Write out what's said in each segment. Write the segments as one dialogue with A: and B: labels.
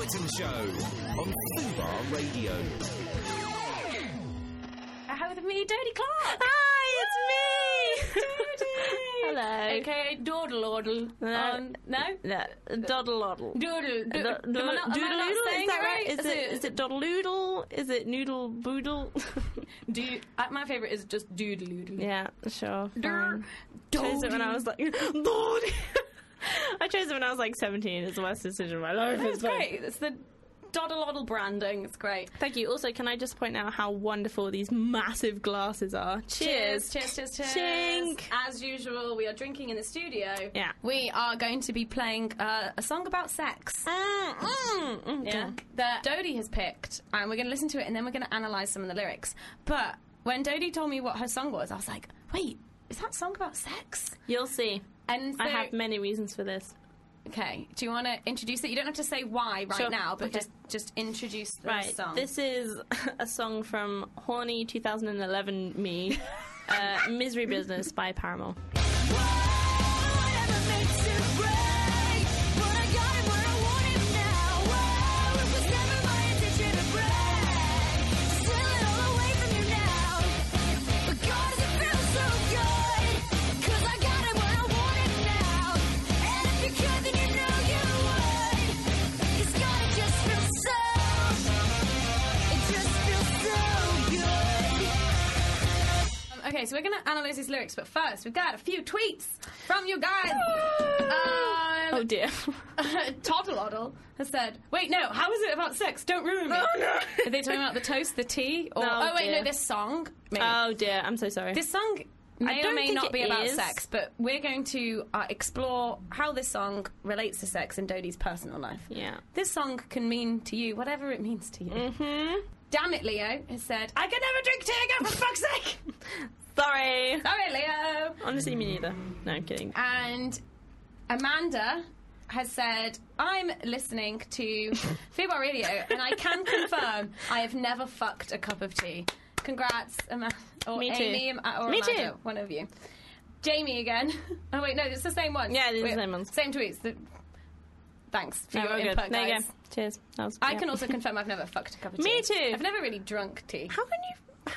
A: Martin Show on Fubar Radio.
B: With me, Dodie Clark.
C: Hi, it's me.
B: Dodie.
C: Hello.
B: Okay, Dawdle Oddle.
C: No,
B: no,
C: Doddle Oddle.
B: Doodle.
C: Doodle
B: Am I not
C: Doodle.
B: saying
C: Is that
B: it
C: right? Is it Doddle Doodle? Is it Noodle Boodle?
B: My favourite is just Doodle Doodle.
C: Yeah, sure.
B: Dur-
C: Chose it when I was like, Lord. I chose it when I was like 17. It's the worst decision of my life.
B: It's great. It's the Doddle Oddle branding. It's great.
C: Thank you. Also, can I just point out how wonderful these massive glasses are? Cheers.
B: Cheers.
C: Chink.
B: As usual, we are drinking in the studio.
C: Yeah.
B: We are going to be playing a song about sex. Yeah. That Dodie has picked, and we're going to listen to it, and then we're going to analyse some of the lyrics. But when Dodie told me what her song was, I was like, wait, is that song about sex?
C: You'll see.
B: And so,
C: I have many reasons for this.
B: Okay, do you want to introduce it? You don't have to say why right now, but
C: okay.
B: just introduce the song.
C: This is a song from Horny 2011 Me, Misery Business by Paramore.
B: Okay, so we're going to analyse these lyrics, but first we've got a few tweets from you guys.
C: Oh dear.
B: Toddle has said, wait, no, how is it about sex? Don't ruin me.
C: Oh no.
B: Are they talking about the toast, the tea? Or,
C: dear.
B: No, this song. Maybe.
C: Oh dear, I'm so sorry.
B: This song may or
C: don't
B: may
C: think
B: not
C: it
B: be about
C: is.
B: sex, but we're going to explore how this song relates to sex in Dodie's personal life.
C: Yeah.
B: This song can mean to you whatever it means to you.
C: Mm-hmm.
B: Damn it, Leo has said, I can never drink tea again, for fuck's sake!
C: Sorry.
B: Sorry, Leo!
C: Honestly, me neither. No, I'm kidding.
B: And Amanda has said, I'm listening to Fubar Radio, and I can confirm I have never fucked a cup of tea. Congrats, Amanda. Or
C: Me too.
B: Amy, or
C: Me
B: Amanda,
C: too.
B: one of you. Jamie again. Oh, wait, no, it's the same one.
C: Yeah, it is the same ones.
B: Same tweets. Thanks for
C: No,
B: your
C: we're good.
B: input,
C: There you
B: guys.
C: go. Cheers.
B: I can also confirm I've never fucked a cup of tea.
C: Me too.
B: I've never really drunk tea.
C: How can you...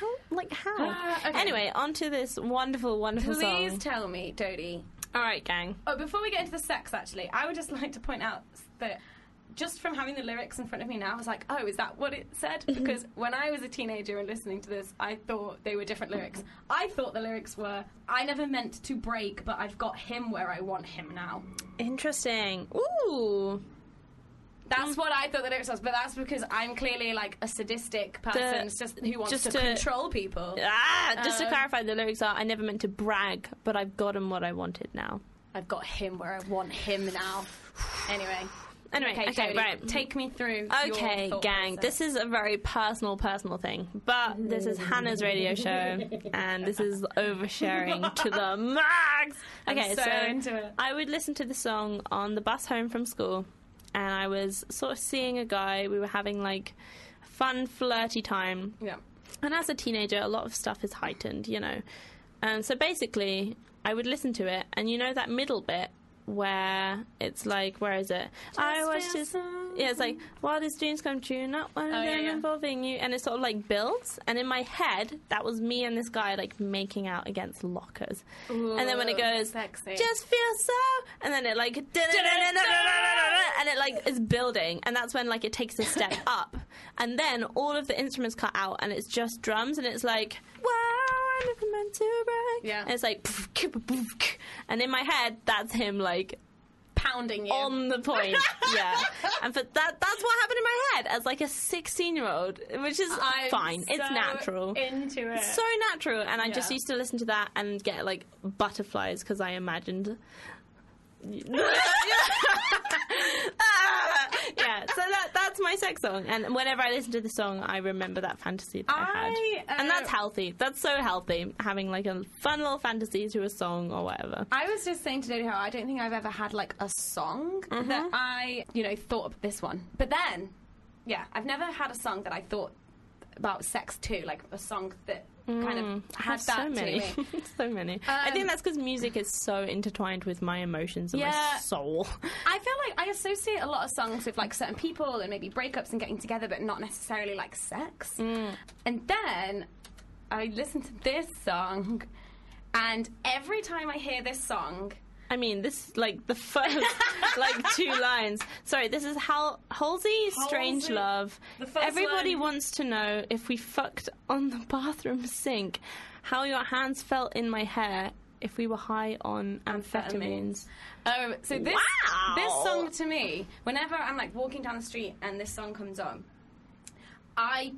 C: How?
B: Okay.
C: Anyway, on to this wonderful, wonderful
B: Please
C: song.
B: tell me, Dodie.
C: All right, gang.
B: Oh, before we get into the sex, actually, I would just like to point out that just from having the lyrics in front of me now, I was like, oh, is that what it said? Because when I was a teenager and listening to this, I thought they were different lyrics. I thought the lyrics were, I never meant to break, but I've got him where I want him now.
C: Interesting. Ooh.
B: That's what I thought the lyrics was, but that's because I'm clearly like a sadistic person who wants to control people.
C: Just to clarify, the lyrics are, I never meant to brag, but I've gotten what I wanted now.
B: I've got him where I want him now. Anyway,
C: okay,
B: Dodie,
C: right.
B: take me through
C: Okay,
B: your
C: gang,
B: process.
C: this is a very personal thing, but this is Hannah's radio show, and this is oversharing to the max. Okay,
B: I'm so into it.
C: I would listen to the song on the bus home from school, and I was sort of seeing a guy. We were having like fun, flirty time.
B: Yeah.
C: And as a teenager, a lot of stuff is heightened, you know. And so basically, I would listen to it, and you know that middle bit where it's like, where is it? I watched this. Yeah, it's like, while these dreams come true, not one of them involving you. And it sort of like builds. And in my head, that was me and this guy like making out against lockers.
B: Ooh,
C: and then when it goes,
B: sexy.
C: just feel so, and then it like, and it like is building. And that's when like it takes a step up. And then all of the instruments cut out, and it's just drums, and it's like, wow, I never meant to break.
B: Yeah.
C: And it's like, and in my head, that's him like
B: pounding you
C: on the point. Yeah. And that's what happened in my head as like a 16-year-old, which is fine. It's natural.
B: Into it.
C: So natural. And I just used to listen to that and get like butterflies because I imagined. Yeah, so that's my sex song, and whenever I listen to the song, I remember that fantasy that I had, and that's healthy. That's so healthy, having like a fun little fantasy to a song or whatever.
B: I was just saying to Dodie how I don't think I've ever had like a song that I, thought of this one. But then, I've never had a song that I thought about sex too, like a song that kind of had
C: so
B: that
C: many.
B: to me.
C: So many. I think that's because music is so intertwined with my emotions and my soul.
B: I feel like I associate a lot of songs with like certain people and maybe breakups and getting together, but not necessarily like sex. And then I listened to this song, and every time I hear this song,
C: I mean, this is like the first like 2 lines. Sorry, this is Halsey, Strange Love. Everybody wants to know if we fucked on the bathroom sink, how your hands felt in my hair if we were high on amphetamines.
B: Oh, so this song to me, whenever I'm like walking down the street and this song comes on, I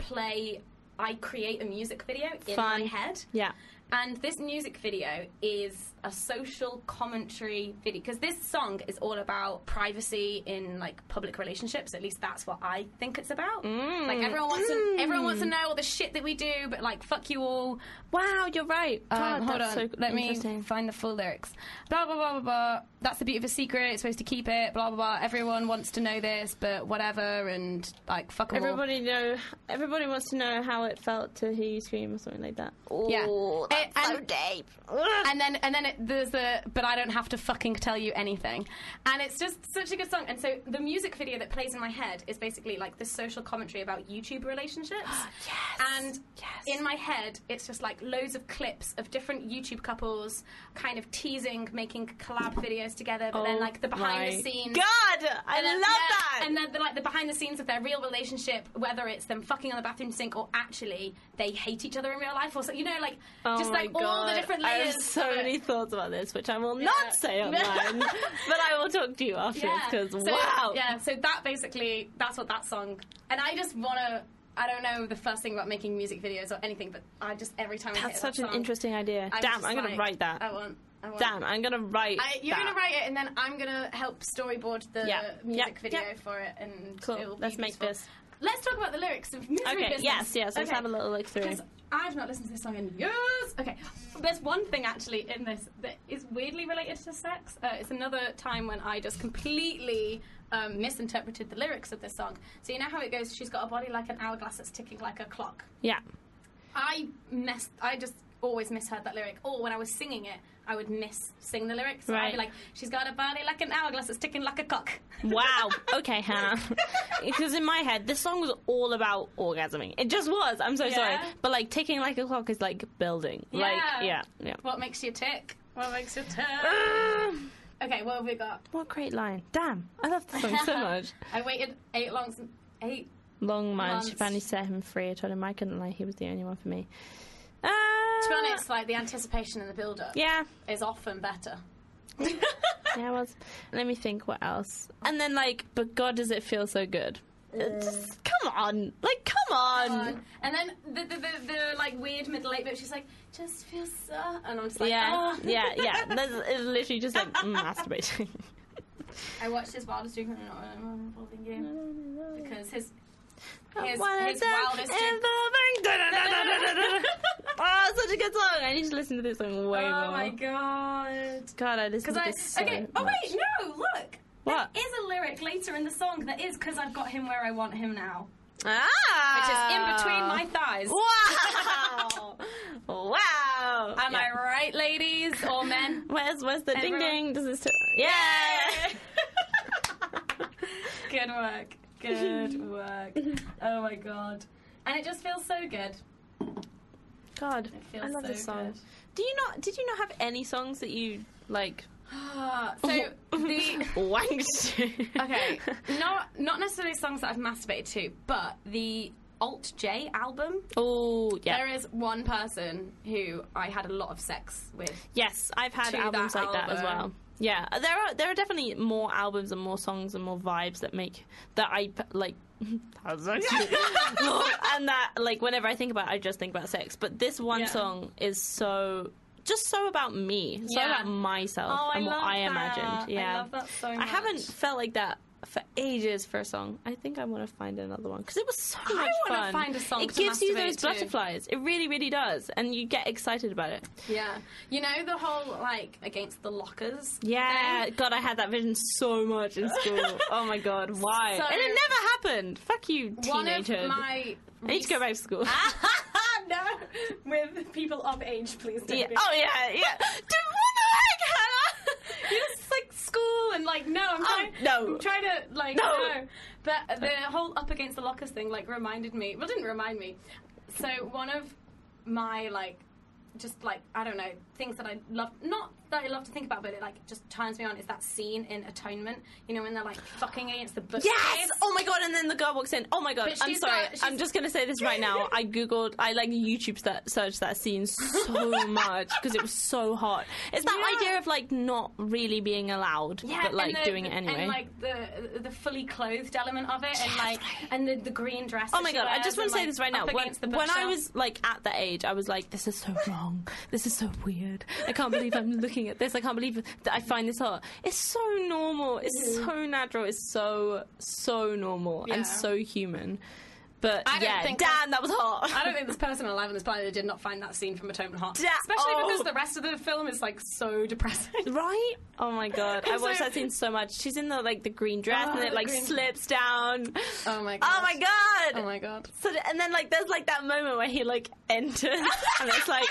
B: create a music video in my head.
C: Yeah.
B: And this music video is a social commentary video, because this song is all about privacy in like public relationships. At least that's what I think it's about. Like everyone wants to know all the shit that we do, but like fuck you all.
C: Wow, you're right. God,
B: hold on,
C: so
B: let me find the full lyrics. Blah blah blah blah blah. That's the beauty of a secret. It's supposed to keep it. Blah blah blah. Everyone wants to know this, but whatever. And like fuck them all.
C: Everybody wants to know how it felt to hear you scream or something like that.
B: Yeah.
C: Ooh, that's so deep.
B: And then there's the but I don't have to fucking tell you anything, and it's just such a good song. And so the music video that plays in my head is basically like this social commentary about YouTube relationships. And in my head, it's just like loads of clips of different YouTube couples kind of teasing, making collab videos together, but then like the behind the scenes.
C: God, I love that.
B: And then the behind the scenes of their real relationship, whether it's them fucking on the bathroom sink or actually they hate each other in real life, or so, you know, like just like all the different layers.
C: I have so many thoughts about this, which I will not say online, but I will talk to you afterwards, because wow.
B: Yeah, so that's what that song, and I just want to, I don't know the first thing about making music videos or anything, but I just, every time I hear that
C: such
B: song,
C: an interesting idea. Damn, I'm going to write that.
B: I want.
C: Damn, I'm going to write
B: You're going to write it, and then I'm going to help storyboard the music video for it, and
C: cool.
B: It will be
C: Let's make
B: beautiful.
C: this.
B: Let's talk about the lyrics of Misery Business.
C: Yes, let's have a little look through.
B: Because I've not listened to this song in years. Okay, there's one thing actually in this that is weirdly related to sex. It's another time when I just completely misinterpreted the lyrics of this song. So you know how it goes, she's got a body like an hourglass that's ticking like a clock.
C: Yeah.
B: I just always misheard that lyric. Or when I was singing it, I would sing the lyrics. So I'd be like, she's got a body like an hourglass that's ticking like a clock.
C: Wow. Okay, Hannah. Because in my head, this song was all about orgasming. It just was. I'm so sorry. But like ticking like a clock is like building.
B: Yeah.
C: Like, yeah.
B: What makes you tick? What makes you tick? Okay, what have we got?
C: What a great line. Damn. I love this song so much.
B: I waited 8
C: long months. She finally set him free. I told him I couldn't lie. He was the only one for me.
B: To be honest, like the anticipation and the build-up is often better.
C: Yeah, it was. Let me think what else. And then like, but God, does it feel so good? Just, come on. Like, come on.
B: And then the like weird middle 8 bit, she's like, just feels so... And I'm just like,
C: yeah. It's literally just like masturbating.
B: I watched his wildest dream involving you because his wildest dream...
C: Oh, such a good song. I need to listen to this song way more.
B: Oh my god.
C: God, I listened to this so much.
B: Oh wait, no, look.
C: What?
B: There is a lyric later in the song that is because I've got him where I want him now.
C: Ah!
B: Which is in between my thighs.
C: Wow! Wow!
B: Am I right, ladies or men?
C: Where's the ding ding? Does this
B: Good work. Good work. Oh my god. And it just feels so good.
C: God,
B: It feels
C: I love
B: so
C: this song.
B: good.
C: Did you not have any songs that you like
B: So the
C: wanked to?
B: okay, not necessarily songs that I've masturbated to, but the Alt J album.
C: Oh, yeah.
B: There is one person who I had a lot of sex with.
C: Yes, I've had
B: To
C: albums
B: that
C: like that as
B: album.
C: well. Yeah, there are definitely more albums and more songs and more vibes that make that I like. And that like whenever I think about it, I just think about sex. But this one song is so about me, about myself and what I imagined. Yeah,
B: I love that so much.
C: I haven't felt like that for ages for a song. I think I want to find another one because it was so much fun.
B: I want to find a song
C: It
B: to
C: gives you
B: masturbate
C: those
B: to.
C: butterflies. It really, really does, and you get excited about it.
B: Yeah, you know the whole like against the lockers.
C: Yeah,
B: thing?
C: God, I had that vision so much in school. Oh my God, why?
B: So-
C: and it never happened. Fuck you,
B: One of
C: teenager.
B: my
C: I need to go back to school.
B: No, with people of age, please don't
C: Yeah.
B: be.
C: Oh yeah. Dude, what the heck, Hannah?
B: It's like school and like no,
C: no.
B: I'm trying to like
C: No.
B: But the whole up against the lockers thing like reminded me. Well, didn't remind me. So one of my like just like I don't know things that I love, not that I love to think about, but it like just turns me on is that scene in Atonement. You know when they're like fucking against the bookcase.
C: Yes! Oh my god! And then the girl walks in. Oh my god!
B: But
C: I'm
B: she's
C: sorry.
B: got-
C: I'm just gonna say this right now. I googled. I like YouTube searched that scene so much because it was so hot. It's that
B: Yeah.
C: idea of like not really being allowed, but like
B: and
C: doing it anyway.
B: and like the fully clothed element of it, and like and the green dress.
C: Oh
B: that
C: my
B: she
C: god! I
B: wears
C: just want
B: and,
C: to say
B: like,
C: this right now.
B: up
C: When
B: against the
C: I
B: bookshelf.
C: was like at that age, I was like, "This is so wrong. This is so weird. I can't believe I'm looking at this. I can't believe that I find this hot. It's so normal. It's so natural. It's so normal
B: Yeah.
C: and so human." But
B: I don't
C: yeah,
B: think
C: damn, that was hot.
B: I don't think this person alive on this planet did not find that scene from Atonement hot.
C: Yeah.
B: Especially
C: Oh.
B: because the rest of the film is like so depressing.
C: Right? Oh my god, I
B: And
C: watched
B: so-
C: that scene so much. She's in the green dress and
B: Oh,
C: it
B: the
C: like
B: green-
C: slips down.
B: Oh my god.
C: Oh my god!
B: Oh my god.
C: So and then like there's like that moment where he like enters and it's like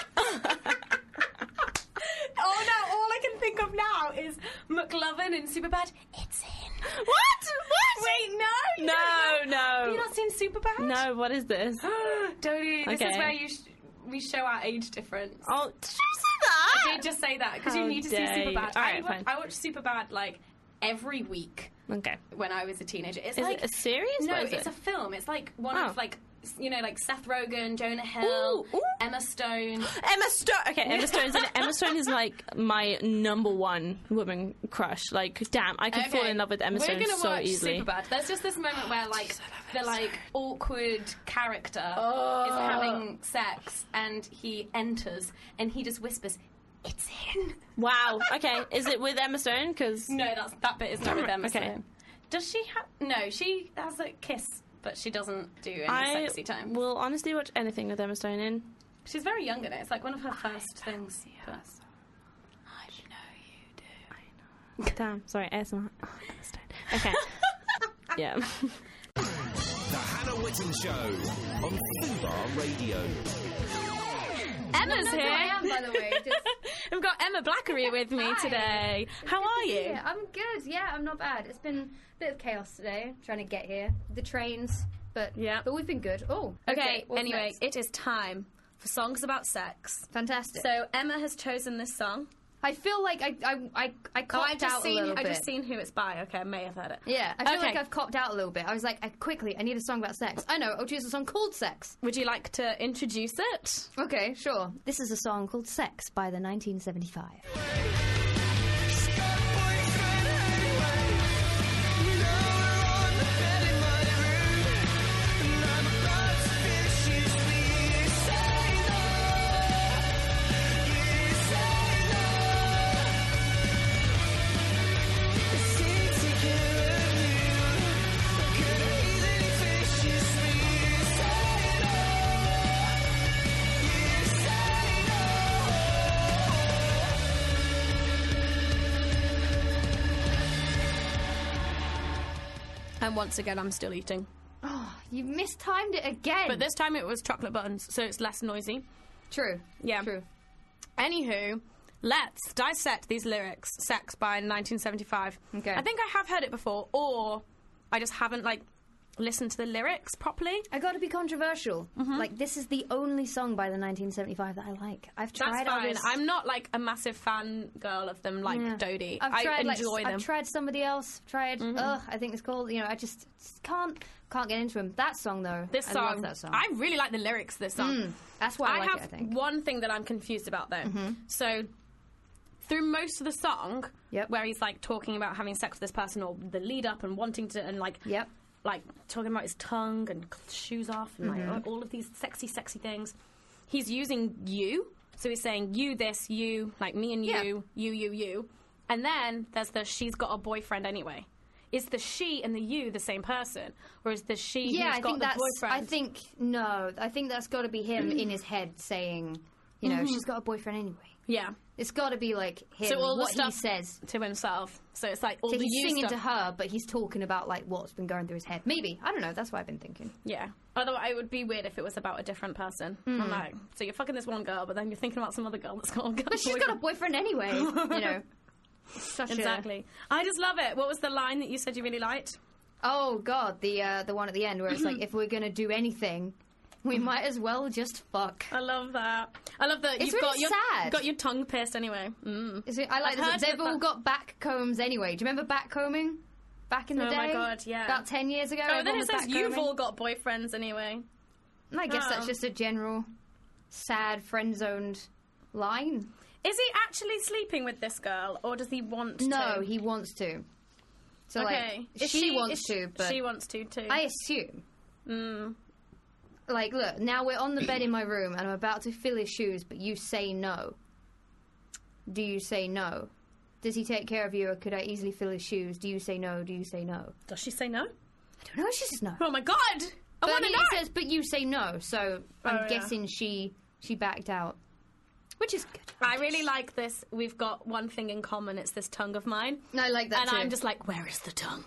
B: Oh no, all I can think of now is McLovin in Superbad. It's in.
C: what?
B: Wait, no.
C: No,
B: Have
C: no,
B: you not seen Superbad?
C: no. What is this?
B: Dodie, this is
C: Okay.
B: where we show our age difference.
C: Oh, did you say that?
B: I did just say that because you
C: How
B: need to see
C: dare you.
B: Superbad.
C: Alright, fine.
B: I watch Superbad like every week
C: Okay.
B: when I was a teenager. It's
C: Is
B: like
C: it a series?
B: no,
C: What is
B: it's
C: it?
B: a film. It's like one
C: Oh.
B: of like like Seth Rogen, Jonah Hill,
C: Ooh.
B: Emma Stone.
C: Emma Stone. Okay, Emma Stone's in it. Emma Stone is like my number one woman crush. Like, damn, I could fall in love with Emma Stone
B: We're gonna
C: so
B: watch
C: easily.
B: Superbad. There's just this moment where like the like awkward character
C: Oh.
B: is having sex and he enters and he just whispers, "It's in."
C: Wow. Okay, is it with Emma Stone? Because
B: No, that bit is not with Emma
C: Okay.
B: Stone. Does she have? No, she has a kiss, but she doesn't do any
C: I
B: sexy time.
C: will honestly watch anything with Emma Stone in.
B: She's very young in it. It's like one of her first things. But...
C: I know you do. Damn. Sorry, ASMR. Oh, Emma Stone. Okay. Yeah.
A: The Hannah Whitten Show on Fubar Radio.
B: Emma's
D: That's who I am, by the way. Just,
B: We've got Emma Blackery with me
D: Hi.
B: today. How are you?
D: yeah, I'm good. Yeah, I'm not bad. It's been a bit of chaos today, trying to get here. The trains, but we've been good. Oh,
E: Okay,
D: what's
E: anyway,
D: next?
E: it is time for songs about sex.
D: Fantastic.
E: So Emma has chosen this song.
D: I feel like I copped out a little bit.
E: I've just seen who it's by. Okay, I may have heard it.
D: Yeah, I feel
E: Okay.
D: like I've copped out a little bit. I was like, I need a song about sex. I know, I'll choose a song called Sex.
E: Would you like to introduce it?
D: Okay, sure. This is a song called Sex by the 1975.
E: And once again, I'm still eating.
D: Oh, you mistimed it again.
E: But this time it was chocolate buttons, so it's less noisy.
D: True.
E: Yeah.
D: True.
E: Anywho, let's dissect these lyrics. Sex by 1975.
D: Okay.
E: I think I have heard it before, or I just haven't, listened to the lyrics properly.
D: I got to be controversial. Like, this is the only song by the 1975 that I like. I've
E: That's
D: tried
E: fine.
D: others.
E: I'm not, a massive fan girl of them like
D: Yeah.
E: Dodie.
D: I've tried,
E: I enjoy them.
D: I've tried somebody else. Tried. I think it's called. I just can't get into them. That song though.
E: This
D: I
E: song,
D: love that song.
E: I really like the lyrics to this song.
D: That's why I like
E: have
D: it. I think.
E: one thing that I'm confused about though. So through most of the song,
D: Yep.
E: where he's talking about having sex with this person or the lead up and wanting to and
D: Yep.
E: talking about his tongue and shoes off and all of these sexy things, he's using you. So he's saying you this, you, like me and you,
D: Yeah.
E: you. And then there's the she's got a boyfriend anyway. Is the she and the you the same person? Or is the she
D: Yeah,
E: who's
D: I
E: got
D: think
E: the
D: that's.
E: boyfriend?
D: I think no. I think that's got to be him in his head saying, she's got a boyfriend anyway.
E: Yeah.
D: It's got to be like him,
E: So all the
D: what he
E: stuff
D: says.
E: to himself. So it's like all
D: So
E: the
D: he's
E: you
D: singing
E: stuff.
D: to her, but he's talking about like what's been going through his head. Maybe. I don't know. That's what I've been thinking.
E: Yeah. Otherwise, it would be weird if it was about a different person. I'm like, so you're fucking this one girl, but then you're thinking about some other girl that's got a girl.
D: But she's got a boyfriend anyway, you know.
E: Exactly. I just love it. What was the line that you said you really liked?
D: Oh, God. The one at the end where it's like, if we're going to do anything, we might as well just fuck.
E: I love that. I love that
D: It's
E: you've
D: really sad.
E: got your tongue pierced anyway.
D: I like
E: I've
D: this.
E: heard
D: They've
E: that-
D: all got back combs anyway. Do you remember back combing? Back in the day?
E: Oh my God, yeah.
D: About 10 years ago.
E: Oh, and then
D: everyone
E: it
D: was
E: says
D: back
E: you've
D: combing.
E: all got boyfriends anyway.
D: And I guess that's
E: Oh.
D: just a general sad friend-zoned line.
E: Is he actually sleeping with this girl, or does he want to?
D: No, he wants to. So,
E: Okay.
D: like, she wants to, but
E: she wants to too.
D: I assume. Like, look, now we're on the bed in my room, and I'm about to fill his shoes, but you say no. Do you say no? Does he take care of you, or could I easily fill his shoes? Do you say no? Do you say no?
E: Does she say no?
D: I don't know. She says no.
E: Oh my God! I
D: But
E: want to know.
D: it says, but you say no, so I'm
E: Oh, yeah.
D: guessing she backed out. Which is good.
E: I really like this. We've got one thing in common. It's this tongue of mine.
D: I like that
E: And
D: too.
E: I'm just like, where is the tongue?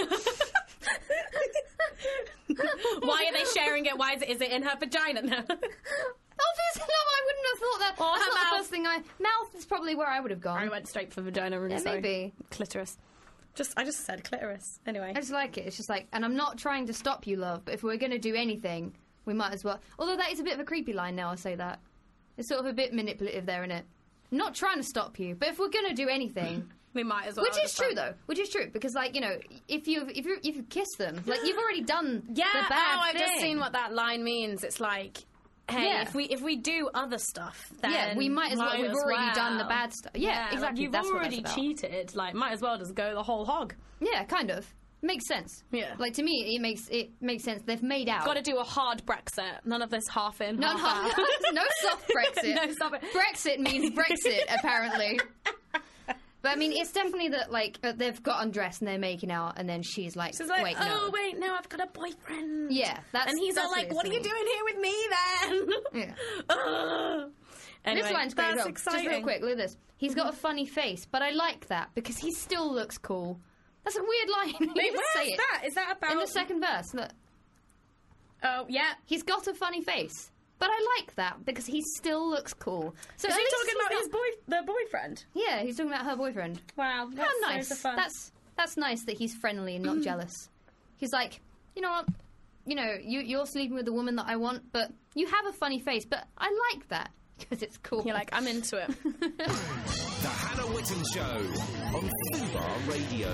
E: Why are they sharing it? Why is it in her vagina now?
D: Obviously, no, I wouldn't have thought that.
E: Or
D: That's
E: her
D: not the
E: mouth.
D: first thing mouth is probably where I would have gone.
E: I went straight for vagina. Really
D: Yeah,
E: sorry.
D: maybe.
E: Clitoris. I just said clitoris. Anyway.
D: I just like it. It's just like, and I'm not trying to stop you, love, but if we're going to do anything, we might as well. Although that is a bit of a creepy line now, I say that. It's sort of a bit manipulative there, isn't it? I'm not trying to stop you, but if we're going to do anything.
E: We might as well.
D: Which is true, though. Which is true, because, like, you know, if you kiss them, like, you've already done
E: Yeah,
D: the bad
E: I've
D: thing.
E: just seen what that line means. It's like, hey,
D: Yeah.
E: if we do other stuff, then
D: Yeah, we might as well. We've already done the bad stuff. Yeah,
E: like,
D: exactly.
E: you've
D: That's what
E: already
D: that's about.
E: cheated. Like, might as well just go the whole hog.
D: Yeah, kind of. Makes sense.
E: Yeah.
D: Like, to me, it makes sense. They've made out.
E: Got to do a hard Brexit. None of this half in,
D: No,
E: half out.
D: no soft Brexit.
E: No soft-
D: Brexit means Brexit, apparently. But I mean, it's definitely that, like, they've got undressed and they're making out, and then she's like,
E: She's like,
D: wait,
E: oh,
D: no.
E: wait, no, I've got a boyfriend.
D: Yeah, that's
E: And he's all
D: that's
E: like, what are you
D: it's
E: doing here with me then?
D: Yeah.
E: Ugh. Anyway,
D: This line's great as
E: that's
D: well.
E: exciting.
D: Just real quick, look at this. He's got a funny face, but I like that because he still looks cool. That's a weird line. You
E: Wait,
D: just
E: where's
D: say it.
E: that? Is that about...
D: In the second verse, look.
E: Oh, yeah.
D: He's got a funny face. But I like that because he still looks cool. So
E: Is
D: at
E: he
D: least
E: talking
D: he's
E: about
D: not-
E: their boyfriend?
D: Yeah, he's talking about her boyfriend.
E: Wow,
D: How
E: that's
D: nice.
E: so fun.
D: That's nice that he's friendly and not jealous. He's like, you know what? You know, you're sleeping with the woman that I want, but you have a funny face, but I like that because it's cool.
E: You're like, I'm into it.
A: The Hannah Whitten Show on Fubar Radio.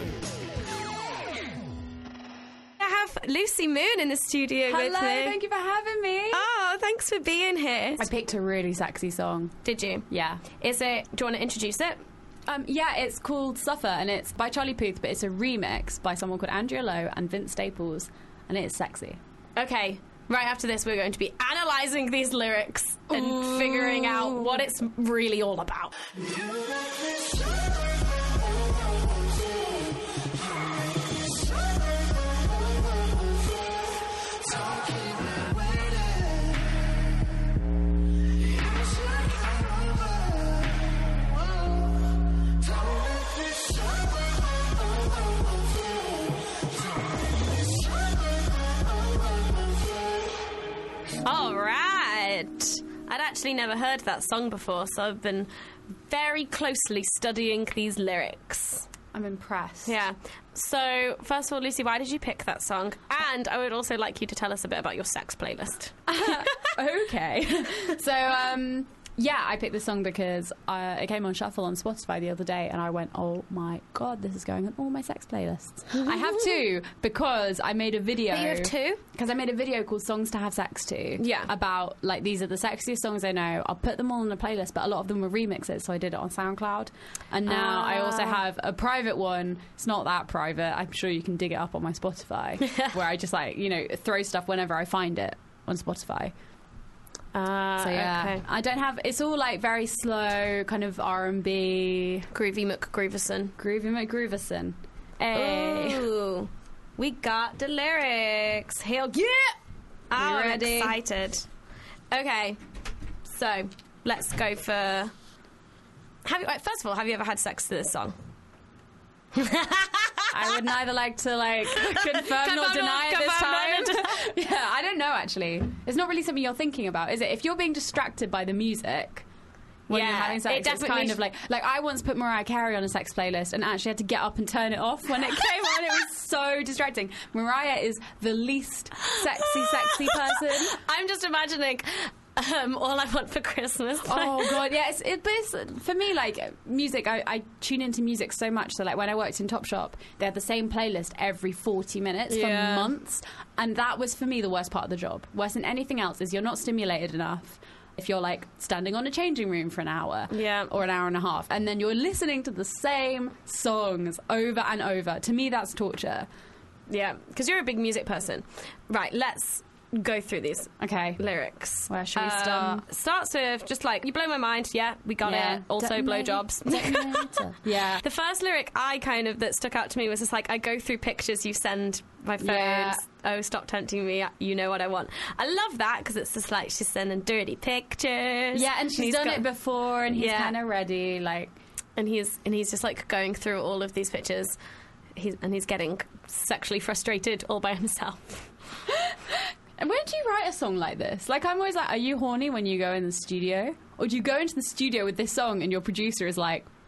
F: I have Lucy Moon in the studio with me.
G: Thank you for having me.
F: Oh, thanks for being here.
G: I picked a really sexy song.
F: Did you?
G: Yeah.
F: Is it? Do you want to introduce it?
G: Yeah, it's called Suffer, and it's by Charlie Puth, but it's a remix by someone called Andrea Lowe and Vince Staples, and it's sexy.
F: Okay. Right after this, we're going to be analysing these lyrics and figuring out what it's really all about. All right. I'd actually never heard that song before, so I've been very closely studying these lyrics.
G: I'm impressed.
F: Yeah. So, first of all, Lucy, why did you pick that song? And I would also like you to tell us a bit about your sex playlist.
G: Okay. So, yeah, I picked this song because it came on shuffle on Spotify the other day, and I went, oh my god, this is going on all my sex playlists. I have two, because I made a video.
F: But you have two?
G: Because I made a video called Songs to Have Sex To.
F: Yeah.
G: About, like, these are the sexiest songs I know. I'll put them all on a playlist, but a lot of them were remixes, so I did it on SoundCloud. And now I also have a private one. It's not that private. I'm sure you can dig it up on my Spotify, where I just, like, you know, throw stuff whenever I find it on Spotify. So yeah,
F: okay.
G: I don't have. It's all like very slow, kind of R&B,
F: Groovy McGrooverson.
G: Groovy McGrooverson. Hey,
F: Ooh, we got the lyrics. Hell yeah! I'm
G: ready?
F: excited. Okay, so let's go for First of all, have you ever had sex to this song?
G: I would neither like to confirm nor deny at this time. Yeah, I don't know actually. It's not really something you're thinking about, is it? If you're being distracted by the music when you're having sex, it's kind of like I once put Mariah Carey on a sex playlist and actually had to get up and turn it off when it came on. It was so distracting. Mariah is the least sexy person.
F: I'm just imagining All I Want for Christmas.
G: Oh god, yeah. But for me, music, I tune into music so much. So when I worked in Topshop, they had the same playlist every 40 minutes for months, and that was for me the worst part of the job. Worse than anything else is you're not stimulated enough if you're standing on a changing room for an hour or an hour and a half, and then you're listening to the same songs over and over. To me, that's torture.
F: Yeah, because you're a big music person. Right, let's go through these lyrics.
G: Where should we start?
F: Starts with just you blow my mind. Yeah, we got it. Also blowjobs.
G: Yeah.
F: The first lyric that stuck out to me was just I go through pictures you send my phone.
G: Yeah.
F: Oh, stop tempting me. You know what I want. I love that because it's just she's sending dirty pictures.
G: Yeah, and she's done it before, and he's kind of ready.
F: And he's just going through all of these pictures. He's getting sexually frustrated all by himself.
G: And when do you write a song like this? I'm always are you horny when you go in the studio? Or do you go into the studio with this song and your producer is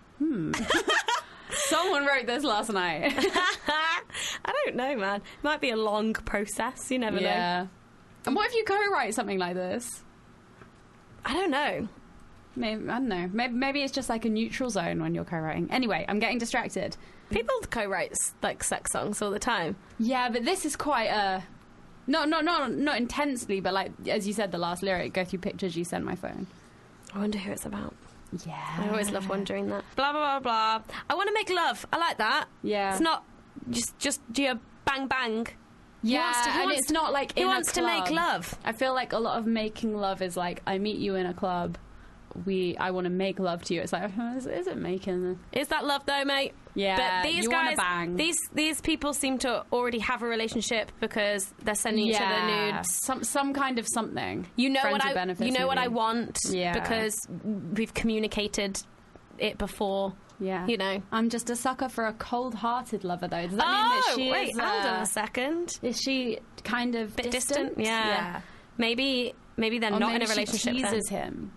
G: someone wrote this last night?
F: I don't know, man. It might be a long process. You never know.
G: And what if you co-write something like this?
F: I don't know.
G: Maybe, I don't know. Maybe it's just a neutral zone when you're co-writing. Anyway, I'm getting distracted.
F: People co-write sex songs all the time.
G: Yeah, but this is quite a... Not intensely, but as you said, the last lyric, go through pictures you sent my phone.
F: I wonder who it's about.
G: Yeah.
F: I always love wondering that. Blah, blah, blah, blah. I want to make love. I like that.
G: Yeah.
F: It's not just bang, bang.
G: Yeah, and it's not
F: he wants to make love.
G: I feel a lot of making love is I meet you in a club. I want to make love to you. It's is it making?
F: Is that love though, mate?
G: Yeah,
F: but these
G: you
F: guys,
G: bang.
F: These people seem to already have a relationship because they're sending each other nudes.
G: Some kind of something.
F: You know
G: Friends
F: what
G: with benefits,
F: what I
G: maybe.
F: want.
G: Yeah.
F: Because we've communicated it before.
G: Yeah.
F: You know.
G: I'm just a sucker for a cold-hearted lover, though. Does that mean that she
F: wait,
G: is...
F: hold on a second.
G: Is she kind of
F: bit
G: distant?
F: Yeah. Maybe they're not in a relationship.
G: She teases him.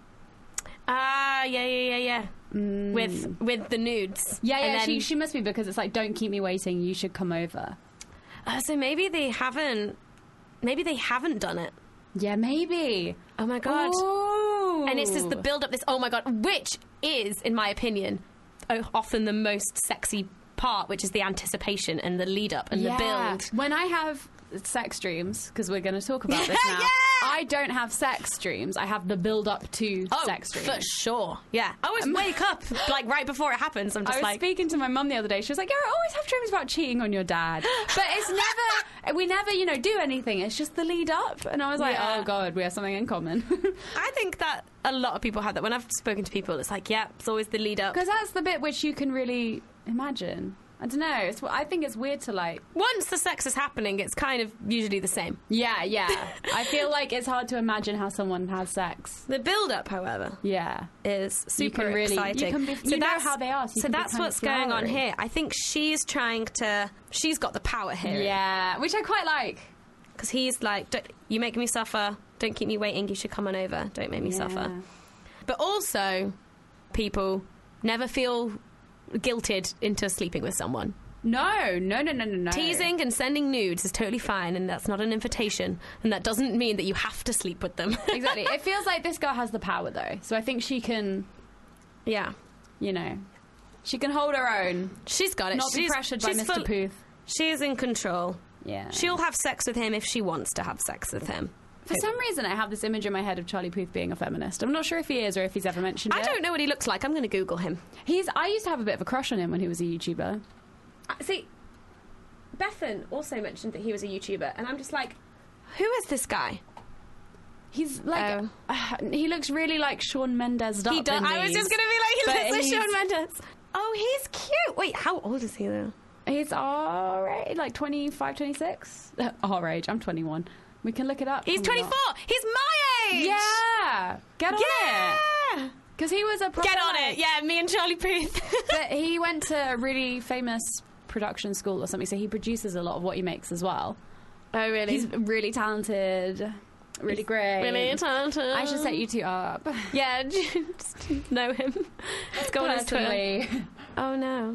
F: Yeah. With the nudes.
G: Yeah,
F: And then,
G: she must be, because it's don't keep me waiting, you should come over.
F: So maybe they haven't done it.
G: Yeah, maybe.
F: Oh my god.
G: Ooh.
F: And it's just the build up, this oh my god, which is, in my opinion, often the most sexy part, which is the anticipation and the lead up and the build.
G: When I have sex dreams, because we're going to talk about this now, I don't have sex dreams. I have the build up to sex dreams.
F: For sure. Yeah. I always wake up right before it happens. I'm just
G: I was speaking to my mum the other day. She was like, "Yeah, I always have dreams about cheating on your dad, but it's never. We never, do anything. It's just the lead up." And I was like, "Oh god, we have something in common."
F: I think that a lot of people have that. When I've spoken to people, it's it's always the lead up,
G: because that's the bit which you can really imagine. I don't know. I think it's weird to
F: once the sex is happening, it's kind of usually the same.
G: Yeah. I feel it's hard to imagine how someone has sex.
F: The build-up, however, is super exciting.
G: You know how they are.
F: So that's what's going on here. I think she's she's got the power here.
G: Yeah, which I quite like.
F: Because he's you make me suffer. Don't keep me waiting. You should come on over. Don't make me suffer. But also, people never feel guilted into sleeping with someone.
G: No.
F: Teasing and sending nudes is totally fine, and that's not an invitation, and that doesn't mean that you have to sleep with them.
G: Exactly. It feels like this girl has the power, though, so I think she can, she can hold her own.
F: She's got it.
G: Not be pressured by Mr. Puth.
F: She is in control.
G: Yeah.
F: She'll have sex with him if she wants to have sex with him.
G: For some reason, I have this image in my head of Charlie Puth being a feminist. I'm not sure if he is or if he's ever mentioned it.
F: I don't know what he looks like. I'm going to Google him.
G: I used to have a bit of a crush on him when he was a YouTuber.
F: See, Bethan also mentioned that he was a YouTuber, and I'm just like, who is this guy?
G: He's he looks really like Shawn Mendes.
F: He does. I was just going to be like, he looks like Shawn Mendes. Oh, he's cute. Wait, how old is he though?
G: He's our age, 25, 26. Our age. I'm 21. We can look it up.
F: He's 24. He's my age.
G: Yeah. Get on it. Because he was a proper,
F: Get on it. Yeah, me and Charlie Puth.
G: But he went to a really famous production school or something, so he produces a lot of what he makes as well.
F: Oh, really?
G: He's really talented, really great.
F: really talented.
G: I should set you two up.
F: Yeah, just know him. Let's go on his Twitter.
G: Personally.
F: Oh, no.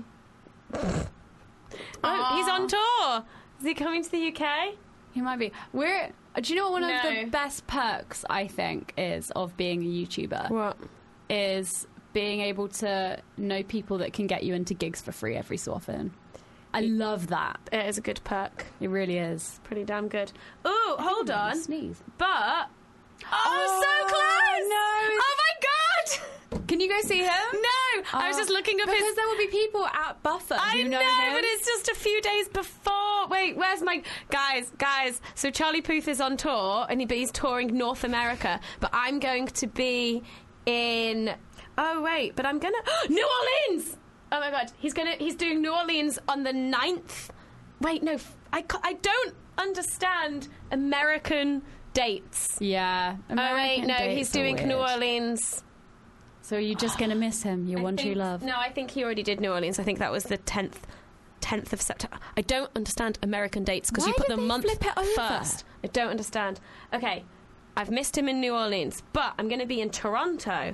F: Oh, he's on tour. Is he coming to the UK?
G: He might be. Do you know what one of
F: No.
G: the best perks, I think, is of being a YouTuber?
F: What?
G: Is being able to know people that can get you into gigs for free every so often. I love that.
F: It is a good perk.
G: It really is.
F: Pretty damn good. Ooh, hold on.
G: Sneeze.
F: But... Oh, so close!
G: no.
F: Oh, my God!
G: Can you go see him?
F: No! I was just looking up
G: because
F: his...
G: there will be people at Buffer
F: I
G: who
F: know,
G: him.
F: but it's just a few days before. Wait, where's my... Guys, so Charlie Puth is on tour, but he's touring North America, but I'm going to be in... Oh, wait, but I'm gonna... New Orleans! Oh, my God. He's doing New Orleans on the 9th. Wait, no, I don't understand American dates.
G: Yeah.
F: Oh, wait, no, he's doing New Orleans...
G: So are you just going to miss him, your one true love?
F: No, I think he already did New Orleans. I think that was the 10th of September. I don't understand American dates because you put the month
G: flip it over?
F: first. I don't understand. Okay, I've missed him in New Orleans, but I'm going to be in Toronto.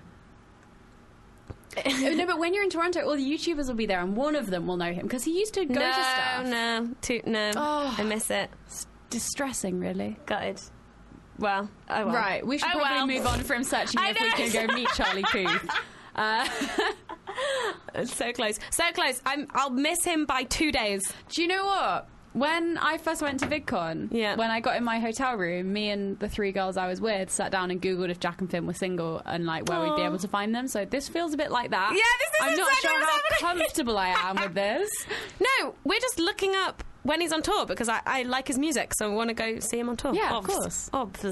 G: No, but when you're in Toronto, all the YouTubers will be there, and one of them will know him because he used to go to stuff.
F: No.
G: Oh.
F: I miss it.
G: It's distressing, really.
F: Gutted. Well, oh well.
G: Right, we should
F: Oh,
G: probably
F: well.
G: move on from searching
F: I
G: if we
F: know.
G: can go meet Charlie Puth.
F: It's so close. So close. I'll miss him by 2 days.
G: Do you know what? When I first went to VidCon,
F: Yeah.
G: when I got in my hotel room, me and the 3 girls I was with sat down and Googled if Jack and Finn were single and like where we'd be able to find them. So this feels a bit like that.
F: Yeah, this is
G: I'm not
F: exactly
G: sure
F: what's
G: how
F: happening.
G: comfortable I am with this.
F: No, we're just looking up when he's on tour because I like his music, so I want to go see him on tour.
G: Yeah, of course.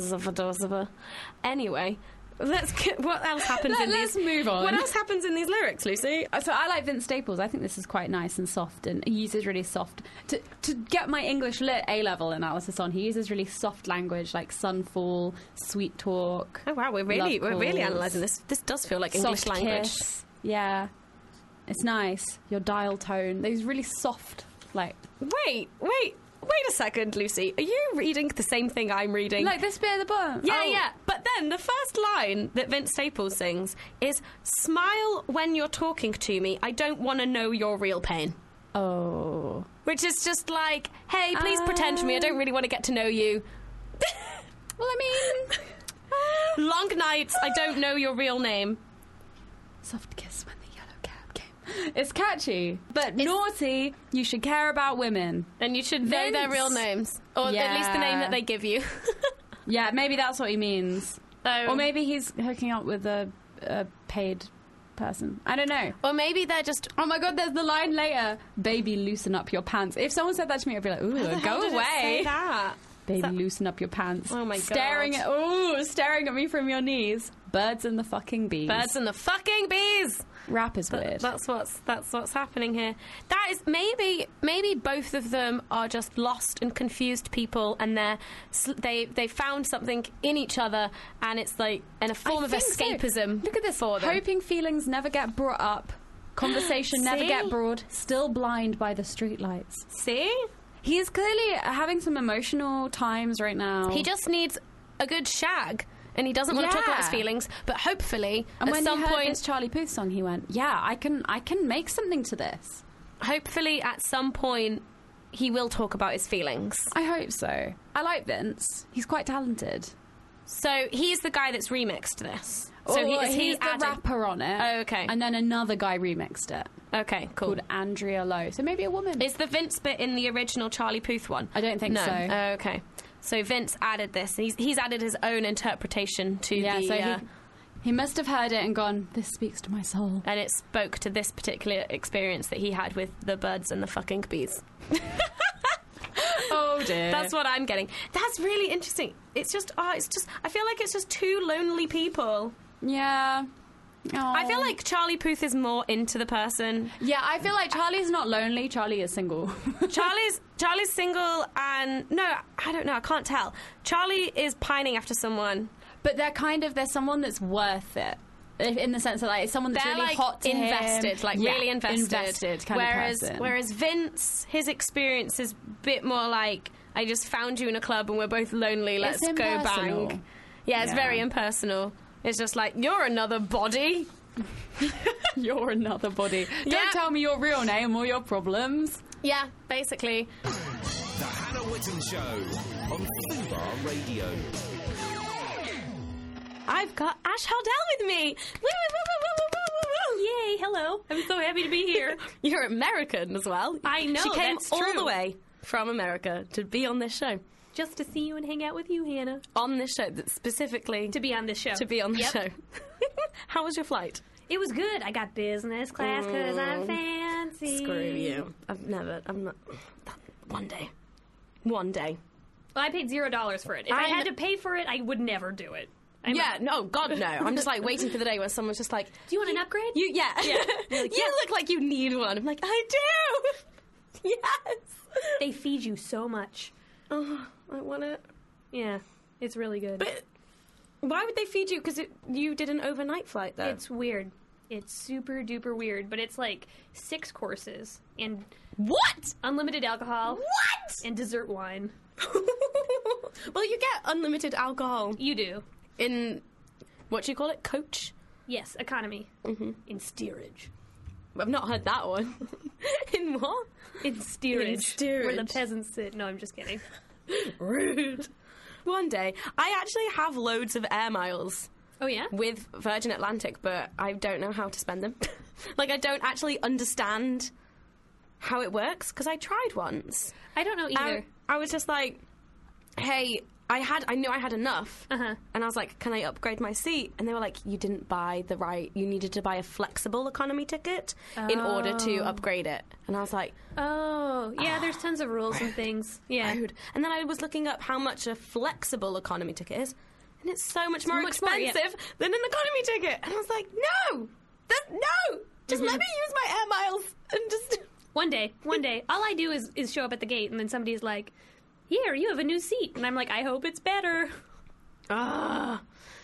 F: Anyway, what else happens in
G: Let's
F: these?
G: move on.
F: What else happens in these lyrics, Lucy?
G: So I like Vince Staples. I think this is quite nice and soft, and he uses really soft to get my English lit A-level analysis on. He uses really soft language like sunfall, sweet talk.
F: Oh wow, we're really
G: love calls,
F: analysing this. This does feel like English
G: soft
F: language.
G: kiss. Yeah, it's nice. Your dial tone. These really soft, like
F: Wait a second, Lucy. Are you reading the same thing I'm reading?
G: this bit at the bottom.
F: Yeah,
G: Oh.
F: yeah. But then the first line that Vince Staples sings is, "Smile when you're talking to me. I don't want to know your real pain."
G: Oh.
F: Which is just like, hey, please pretend to me. I don't really want to get to know you.
G: Well, I mean,
F: Long nights. I don't know your real name.
G: soft kiss when the yellow cab came. It's catchy, but naughty. You should care about women.
F: And you should know their
G: Vince.
F: real names, or at least the name that they give you.
G: Yeah, maybe that's what he means.
F: Oh.
G: Or maybe he's hooking up with a paid person. I don't know.
F: Or maybe they're just.
G: Oh my god, there's the line later. Baby, loosen up your pants. If someone said that to me, I'd be like, ooh,
F: How the hell
G: go
F: did it say
G: away.
F: that?
G: Baby, loosen up your pants.
F: Oh my God.
G: Staring at me from your knees. Birds and the fucking bees.
F: Birds and the fucking bees.
G: Rap is weird.
F: That's what's happening here. That is maybe both of them are just lost and confused people, and they found something in each other, and it's like in a form of
G: think so.
F: escapism.
G: Look at this.
F: for them.
G: Hoping feelings never get brought up. Conversation never
F: See?
G: get broad. Still blind by the streetlights.
F: See,
G: He is clearly having some emotional times right now.
F: he just needs a good shag. And he doesn't want to talk about his
G: Yeah.
F: feelings, but hopefully,
G: And
F: at
G: when
F: some
G: he heard
F: point,
G: this Charlie Puth song, he went, "Yeah, I can make something to this."
F: hopefully, at some point, he will talk about his feelings.
G: I hope so. I like Vince. He's quite talented.
F: So he's the guy that's remixed this. So
G: Or
F: is he
G: he's the
F: added-
G: rapper on it.
F: Oh, okay.
G: And then another guy remixed it
F: Okay, cool.
G: called Andrea Lowe. So maybe a woman.
F: Is the Vince bit in the original Charlie Puth one?
G: I don't think
F: no.
G: so.
F: Oh, okay. So Vince added this. He's added his own interpretation to the...
G: so he must have heard it and gone, "This speaks to my soul."
F: and it spoke to this particular experience that he had with the birds and the fucking bees.
G: Oh dear.
F: That's what I'm getting. That's really interesting. It's just I feel like it's just two lonely people.
G: Yeah.
F: I feel like Charlie Puth is more into the person.
G: Yeah, I feel like Charlie's not lonely. Charlie is single.
F: Charlie's single, and no, I don't know. I can't tell. Charlie is pining after someone.
G: But there's someone that's worth it in the sense that like it's someone that's
F: They're
G: really
F: like
G: hot to
F: invested,
G: him.
F: like really invested
G: kind
F: whereas,
G: of person.
F: Whereas Vince, his experience is a bit more like, I just found you in a club and we're both lonely, let's go
G: impersonal.
F: bang. Yeah, it's very impersonal. It's just like, you're another body.
G: You're another body. Don't tell me your real name or your problems.
F: Yeah, basically.
A: The Hannah Whitten Show on Fubar Radio.
F: I've got Ash Haldell with me. Woo, woo, woo, woo, woo, woo, woo.
E: Yay, hello. I'm so happy to be here.
F: You're American as well.
E: I know,
F: She came
E: that's
F: all
E: true.
F: the way from America to be on this show.
E: Just to see you and hang out with you, Hannah.
F: On this show, specifically
E: To be on this show.
F: to be on the
E: Yep.
F: show. How was your flight?
E: It was good. I got business class because I'm fancy.
F: Screw you. I'm not. One day.
E: Well, I paid $0 for it. If I had to pay for it, I would never do it.
F: No, God, no. I'm just like waiting for the day where someone's just like,
E: Do you want an upgrade?
F: you look like you need one. I'm like, I do. Yes.
E: They feed you so much.
F: Oh, I want it.
E: Yeah, it's really good.
F: But why would they feed you? Because you did an overnight flight, though.
E: It's weird. It's super duper weird, but it's like 6 courses and
F: What?
E: unlimited alcohol.
F: What?
E: And dessert wine.
F: Well, you get unlimited alcohol
E: You do.
F: in, what do you call it, coach?
E: Yes, economy. Mm-hmm. In steerage.
F: I've not heard that one. In what?
E: In steerage.
F: In steerage.
E: Where the peasants sit. No, I'm just kidding.
F: Rude. One day, I actually have loads of air miles
E: Oh, yeah?
F: with Virgin Atlantic, but I don't know how to spend them. Like, I don't actually understand how it works, because I tried once.
E: I don't know either.
F: I was just like, hey, I knew I had enough.
E: Uh-huh.
F: And I was like, can I upgrade my seat? And they were like, you didn't buy you needed to buy a flexible economy ticket in order to upgrade it. And I was like,
E: Oh, yeah, there's tons of rules and things. Yeah.
F: rude. And then I was looking up how much a flexible economy ticket is, and it's so much more
E: much more,
F: expensive
E: yeah.
F: than an economy ticket. And I was like, no! Just let me use my air miles and just...
E: One day. All I do is show up at the gate, and then somebody's like, here, you have a new seat. And I'm like, I hope it's better.
F: No,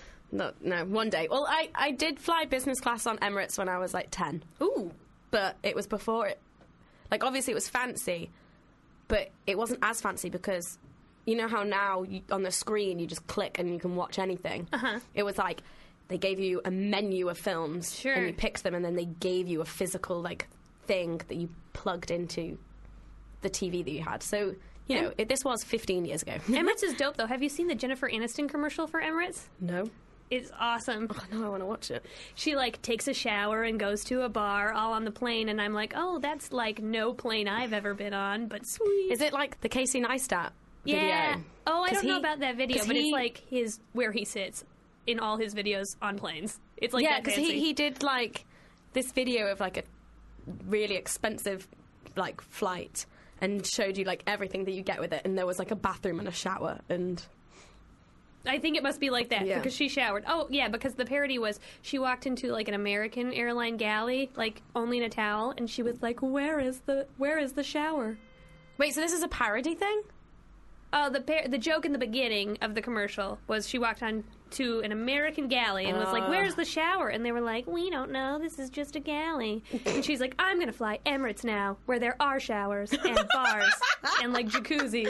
F: one day. Well, I did fly business class on Emirates when I was like 10.
E: Ooh.
F: But it was before it. Like, obviously it was fancy, but it wasn't as fancy because you know how now on the screen you just click and you can watch anything?
E: Uh-huh.
F: It was like they gave you a menu of films
E: Sure.
F: and you picked them, and then they gave you a physical, like, thing that you plugged into the TV that you had. So, you know, this was 15 years ago.
E: Emirates is dope, though. Have you seen the Jennifer Aniston commercial for Emirates?
F: No.
E: It's awesome.
F: Oh, no, I want to watch it.
E: She, like, takes a shower and goes to a bar all on the plane, and I'm like, oh, that's, like, no plane I've ever been on, but sweet.
F: Is it like the Casey Neistat video?
E: Yeah. Oh, I
F: 'Cause
E: don't know
F: he-
E: about that video,
F: 'cause
E: but
F: he-
E: it's, like, where he sits in all his videos on planes. It's, like,
F: yeah,
E: that
F: because
E: fancy.
F: he did, like, this video of, like, a really expensive, like, flight and showed you, like, everything that you get with it, and there was, like, a bathroom and a shower, and...
E: I think it must be like that
F: Yeah.
E: because she showered. Oh, yeah, because the parody was she walked into like an American airline galley, like only in a towel, and she was like, "Where is the shower?"
F: Wait, so this is a parody thing?
E: Oh, the joke in the beginning of the commercial was she walked on to an American galley and was like, "Where's the shower?" And they were like, "We don't know. This is just a galley." And she's like, "I'm gonna fly Emirates now, where there are showers and bars and like jacuzzis."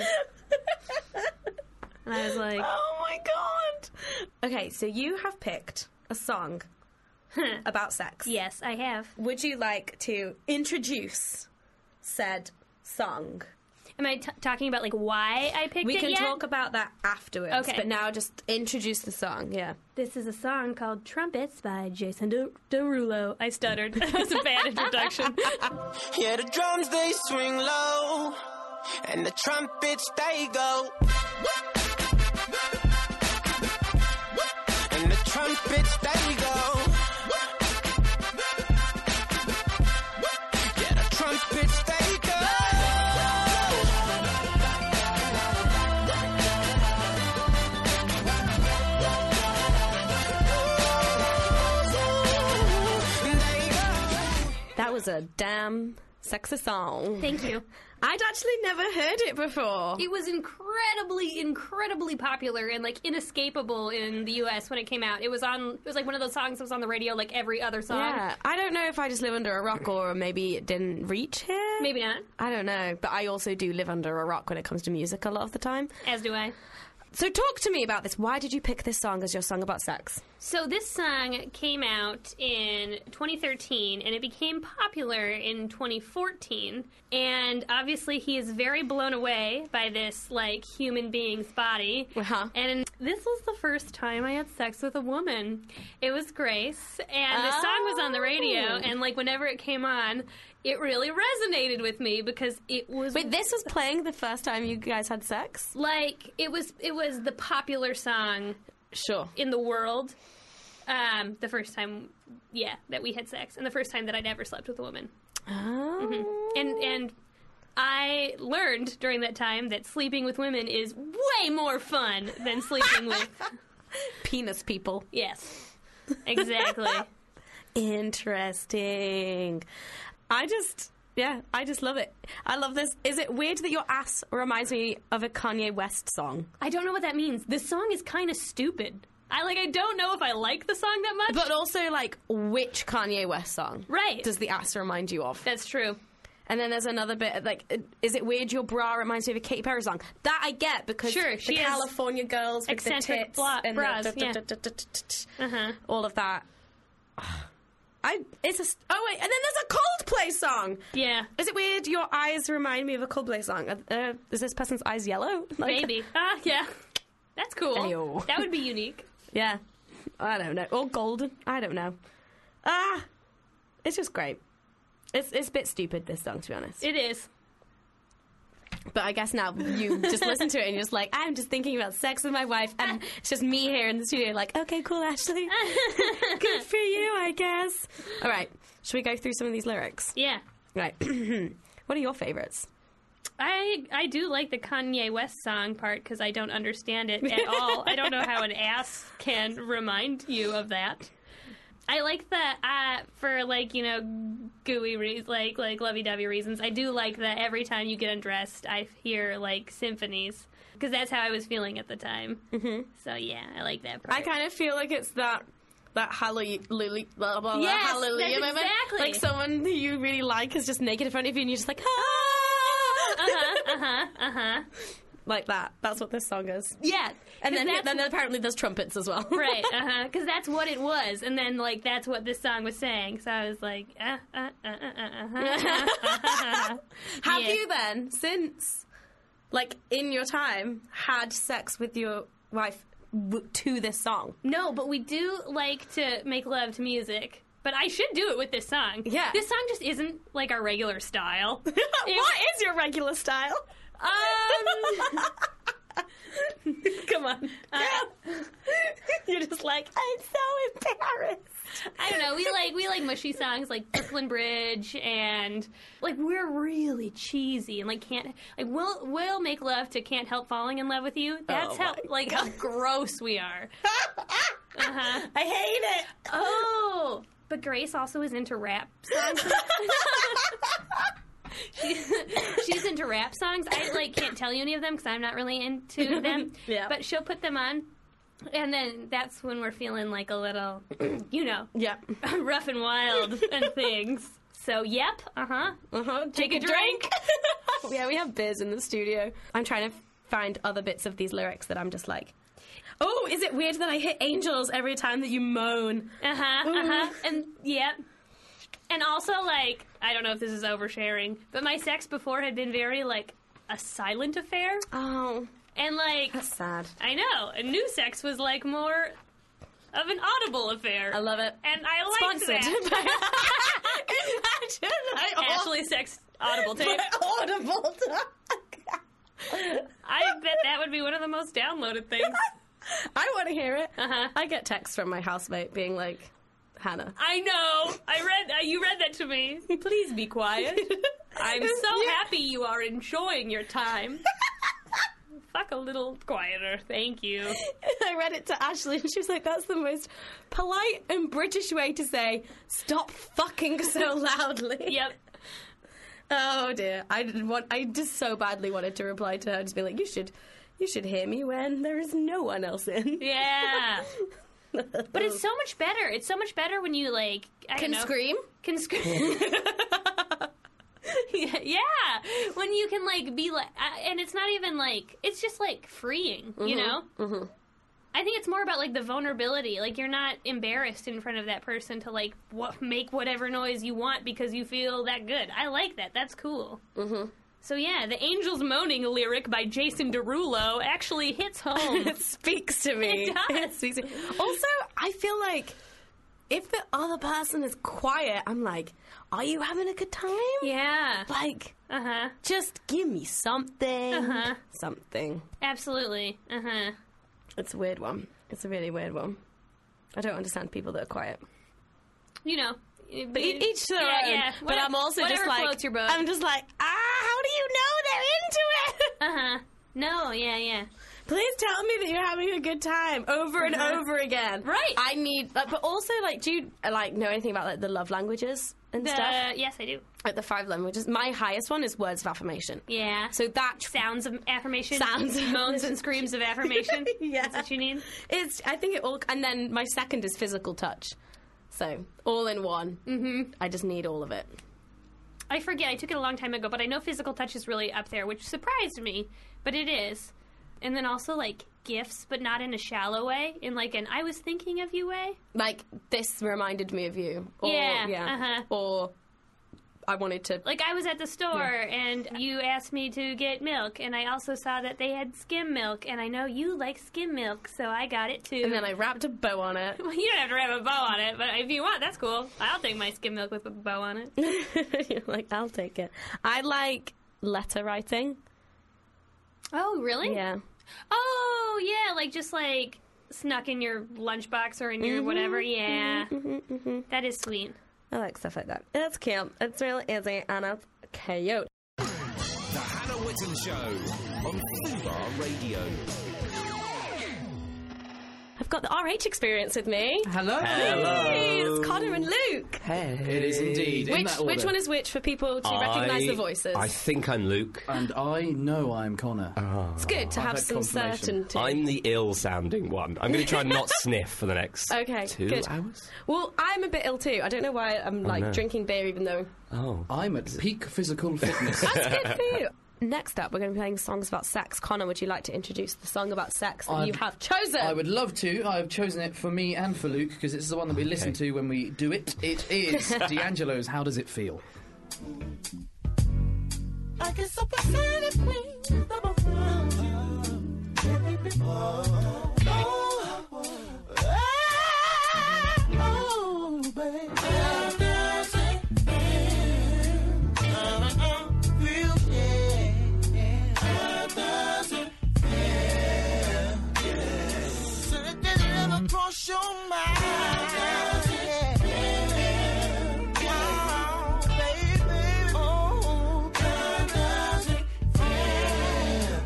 E: And I was like,
F: Oh my god! Okay, so you have picked a song about sex.
E: "Yes, I have."
F: Would you like to introduce said song?
E: Am I talking about like why I picked
F: We
E: it
F: can
E: yet?
F: talk about that afterwards,
E: Okay.
F: but now just introduce the song, yeah.
E: This is a song called Trumpets by Jason Derulo. I stuttered. That was a bad introduction.
H: Yeah, the drums they swing low, and the trumpets they go. And the trumpets they go. Yeah, the trumpets they go.
F: That was a damn sexy song.
E: Thank you.
F: I'd actually never heard it before.
E: It was incredibly incredibly popular and like inescapable in the US when it came out. It was like one of those songs that was on the radio like every other song.
F: Yeah, I don't know if I just live under a rock or maybe it didn't reach here.
E: Maybe not.
F: I don't know, but I also do live under a rock when it comes to music a lot of the time.
E: As do I.
F: So talk to me about this. Why did you pick this song as your song about sex?
E: So this song came out in 2013 and it became popular in 2014. And obviously he is very blown away by this like human being's body.
F: Uh-huh.
E: And this was the first time I had sex with a woman. It was Grace, and the song was on the radio, and like whenever it came on, it really resonated with me because it was.
F: Wait, this was playing the first time you guys had sex?
E: Like it was the popular song
F: Sure.
E: in the world. The first time, that we had sex, and the first time that I'd ever slept with a woman.
F: Oh.
E: And I learned during that time that sleeping with women is way more fun than sleeping with
F: Penis people.
E: yes, exactly.
F: Interesting. I just love it. I love this. Is it weird that your ass reminds me of a Kanye West song?
E: I don't know what that means. This song is kind of stupid. I don't know if I like the song that much.
F: But also, like, which Kanye West song?
E: Right.
F: Does the ass remind you of?
E: That's true.
F: And then there's another bit, like, is it weird your bra reminds me of a Katy Perry song? That I get, because
E: Sure,
F: the
E: she has
F: California girls with the
E: eccentric
F: tits and
E: bras,
F: the all of that. And then there's a Coldplay song.
E: Yeah.
F: Is it weird your eyes remind me of a Coldplay song? Is this person's eyes yellow? Like,
E: Maybe. Yeah. That's cool.
F: Ayo.
E: That would be unique.
F: Yeah. I don't know. Or golden. I don't know. It's just great. It's a bit stupid, this song, to be honest.
E: It is.
F: But I guess now you just listen to it and you're just like, I'm just thinking about sex with my wife, and it's just me here in the studio like, okay, cool, Ashley. Good for you, I guess. All right. Should we go through some of these lyrics?
E: Yeah.
F: Right. What are your favorites?
E: I do like the Kanye West song part because I don't understand it at all. I don't know how an ass can remind you of that. I like that for like, you know, gooey reasons, like lovey-dovey reasons. I do like that every time you get undressed, I hear like symphonies because that's how I was feeling at the time. Mm-hmm. So yeah, I like that part.
F: I kind of feel like it's that hallelujah, blah, blah, blah,
E: yes,
F: hallelujah
E: that's
F: moment.
E: exactly.
F: Like someone who you really like is just naked in front of you and you're just like, ah! Like that. That's what this song is.
E: Yeah.
F: And then apparently there's trumpets as well.
E: Right, because that's what it was. And then, like, that's what this song was saying. So I was like,
F: Have you then, since, like, in your time, had sex with your wife to this song?
E: No, but we do like to make love to music. But I should do it with this song.
F: Yeah.
E: This song just isn't, like, our regular style.
F: What is your regular style? Come on. You're just like, I'm so embarrassed.
E: I don't know. We like mushy songs like Brooklyn Bridge, and like we're really cheesy and like can't like we'll make love to Can't Help Falling in Love with You. That's how gross we are.
F: I hate it.
E: Oh, but Grace also is into rap songs. She's into rap songs. I like can't tell you any of them because I'm not really into them.
F: Yeah.
E: But she'll put them on, and then that's when we're feeling like a little, rough and wild and things. So yep, take a drink.
F: Yeah, we have beers in the studio. I'm trying to find other bits of these lyrics that I'm just like, oh, is it weird that I hit angels every time that you moan?
E: And yeah. And also, like, I don't know if this is oversharing, but my sex before had been very, like, a silent affair.
F: Oh.
E: And, like...
F: That's sad.
E: I know. And new sex was, like, more of an audible affair.
F: I love it.
E: And I liked
F: Sponsored.
E: that.
F: Imagine.
E: Ashley Sex Audible tape.
F: Audible.
E: I bet that would be one of the most downloaded things.
F: I want to hear it. I get texts from my housemate being like, Hannah.
E: I know. You read that to me. Please be quiet. I'm so happy you are enjoying your time. Fuck a little quieter, thank you.
F: I read it to Ashley and she was like, that's the most polite and British way to say, stop fucking so loudly.
E: Yep.
F: Oh dear. I just so badly wanted to reply to her, just be like, you should You should hear me when there is no one else in.
E: Yeah. But it's so much better. It's so much better when you, like,
F: Can scream?
E: Can scream. Yeah. When you can, like, be like, and it's not even, like, it's just, like, freeing, you know? Mm-hmm. I think it's more about, like, the vulnerability. Like, you're not embarrassed in front of that person to, like, make whatever noise you want because you feel that good. I like that. That's cool. Mm-hmm. So, yeah, the Angels Moaning lyric by Jason Derulo actually hits home.
F: It speaks to me.
E: It does.
F: Also, I feel like if the other person is quiet, I'm like, are you having a good time?
E: Yeah.
F: Like, just give me something. Something.
E: Absolutely.
F: It's a weird one. It's a really weird one. I don't understand people that are quiet.
E: You know.
F: But each to their own.
E: Yeah.
F: But I'm also just like,
E: floats your boat.
F: I'm just like, how do you know they're into it?
E: No, yeah.
F: Please tell me that you're having a good time over and over again.
E: Right.
F: I need, but also, like, do you know anything about like the love languages and stuff?
E: Yes, I do.
F: Like the 5 languages. My highest one is words of affirmation.
E: Yeah.
F: So that
E: sounds of affirmation.
F: Sounds.
E: Moans and screams of affirmation.
F: Yeah.
E: That's what you need.
F: I think it all, and then my second is physical touch. So all in one. Mm-hmm. I just need all of it.
E: I forget. I took it a long time ago, but I know physical touch is really up there, which surprised me, but it is. And then also, like, gifts, but not in a shallow way, in, like, an I was thinking of you way.
F: Like, this reminded me of you. Or, Or I wanted to...
E: Like, I was at the store, and you asked me to get milk, and I also saw that they had skim milk, and I know you like skim milk, so I got it, too.
F: And then I wrapped a bow on it.
E: Well, you don't have to wrap a bow on it, but if you want, that's cool. I'll take my skim milk with a bow on it.
F: You're like, I'll take it. I like letter writing.
E: Oh, really?
F: Yeah.
E: Oh, yeah, like just like snuck in your lunchbox or in your whatever. Yeah. That is sweet.
F: I like stuff like that. It's cute. It's really easy and it's cute.
A: The Hannah Witton Show on Fubar Radio.
F: I've got the RH experience with me.
I: Hello.
F: Hey, it's Connor and Luke.
I: Hey. It is indeed.
F: Which one is which for people to recognise the voices?
J: I think I'm Luke.
I: And I know I'm Connor.
F: It's good to have some certainty.
J: I'm the ill-sounding one. I'm going to try and not sniff for the next 2 hours.
F: Well, I'm a bit ill too. I don't know why I'm drinking beer even though...
I: I'm at peak physical fitness.
F: That's good for you. Next up, we're going to be playing songs about sex. Connor, would you like to introduce the song about sex that you have chosen?
I: I would love to. I've chosen it for me and for Luke because it's the one that we listen to when we do it. It is D'Angelo's How Does It Feel?
H: I get so pathetic when baby. Cross your mind, oh, baby, oh, how does it feel?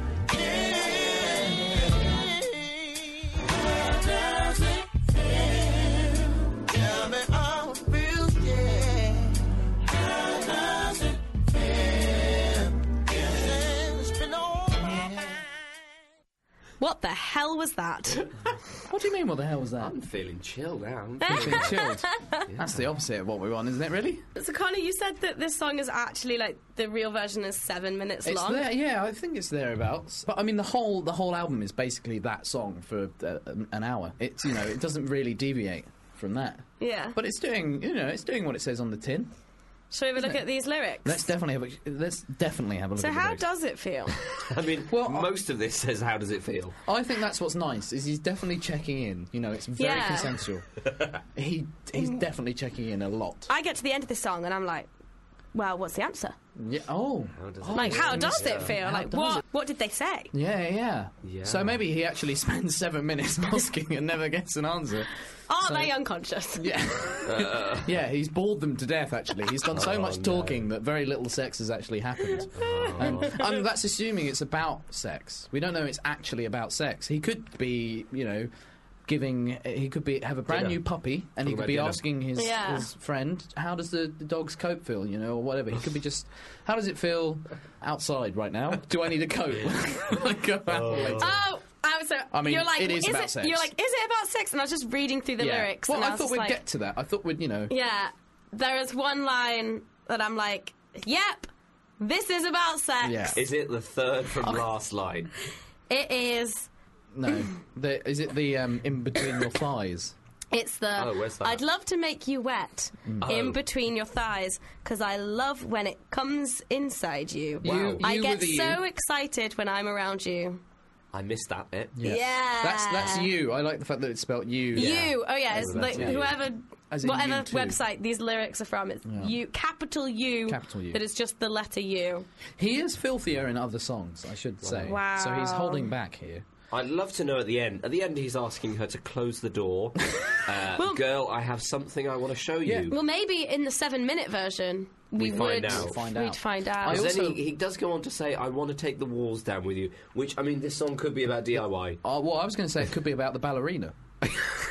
H: How does it feel? Tell me how it feels, yeah. How does it feel? Yeah, it's been on my mind.
F: What the hell was that?
I: What do you mean, what the hell was that?
J: I'm feeling chill now.
I: Feeling chilled. That's the opposite of what we want, isn't it, really?
F: So, Connor, you said that this song is actually, like, the real version is 7 minutes
I: It's
F: long.
I: there, yeah, I think it's thereabouts. But, I mean, the whole album is basically that song for an hour. It's, you know, it doesn't really deviate from that.
F: Yeah.
I: But it's doing what it says on the tin.
F: Shall we have a look at these lyrics?
I: Let's definitely have a look
F: So
I: at the
F: how
I: lyrics.
F: does it feel?
J: I mean, most of this says, how does it feel?
I: I think that's what's nice, is he's definitely checking in. You know, it's very consensual. He's definitely checking in a lot.
F: I get to the end of this song and I'm like, well, what's the answer?
I: Yeah. Oh.
F: How does it feel? Like, what did they say?
I: Yeah. So maybe he actually spends 7 minutes asking and never gets an answer.
F: Are they unconscious?
I: Yeah. Yeah, he's bored them to death, actually. He's done so much talking that very little sex has actually happened. And that's assuming it's about sex. We don't know it's actually about sex. He could be, you know, giving. He could have a brand
J: Dinner.
I: new puppy, and he
J: Talking
I: could be
J: about dinner.
I: asking his friend, "How does the dog's coat feel?" You know, or whatever. He could be just, "How does it feel outside right now? Do I need a coat?" Go out later.
F: So
I: I mean,
F: you're like,
I: it is about sex.
F: You're like, is it about sex? And I was just reading through the lyrics.
I: Well,
F: and
I: I
F: was
I: thought
F: just
I: we'd
F: like,
I: get to that. I thought we'd,
F: Yeah, there is one line that I'm like, yep, this is about sex.
I: Yeah.
J: Is it the third from last line?
F: It is.
I: No. Is it the in between your thighs?
F: It's the.
J: Oh, where's that?
F: I'd love to make you wet in between your thighs because I love when it comes inside you.
J: Wow.
F: I
I: You
F: get
I: with the
F: so excited when I'm around you.
J: I missed that bit.
F: Yeah.
I: That's you. I like the fact that it's spelled you.
F: You. Oh yeah. It's like
J: you.
F: whoever.
I: As in
F: Whatever
I: you too.
F: website these lyrics are from, it's you, capital U,
I: Capital U.
F: that is just the letter U.
I: He is filthier in other songs, I should say.
F: Wow.
I: So he's holding back here.
J: I'd love to know at the end. At the end, he's asking her to close the door. Girl, I have something I want to show you.
F: Well, maybe in the 7-minute version, we
J: find
F: would
J: out.
F: we'd find out.
I: I
J: Because
I: also-
J: then he does go on to say, I want to take the walls down with you. Which, I mean, this song could be about DIY.
I: Well, I was going to say it could be about the ballerina.
F: I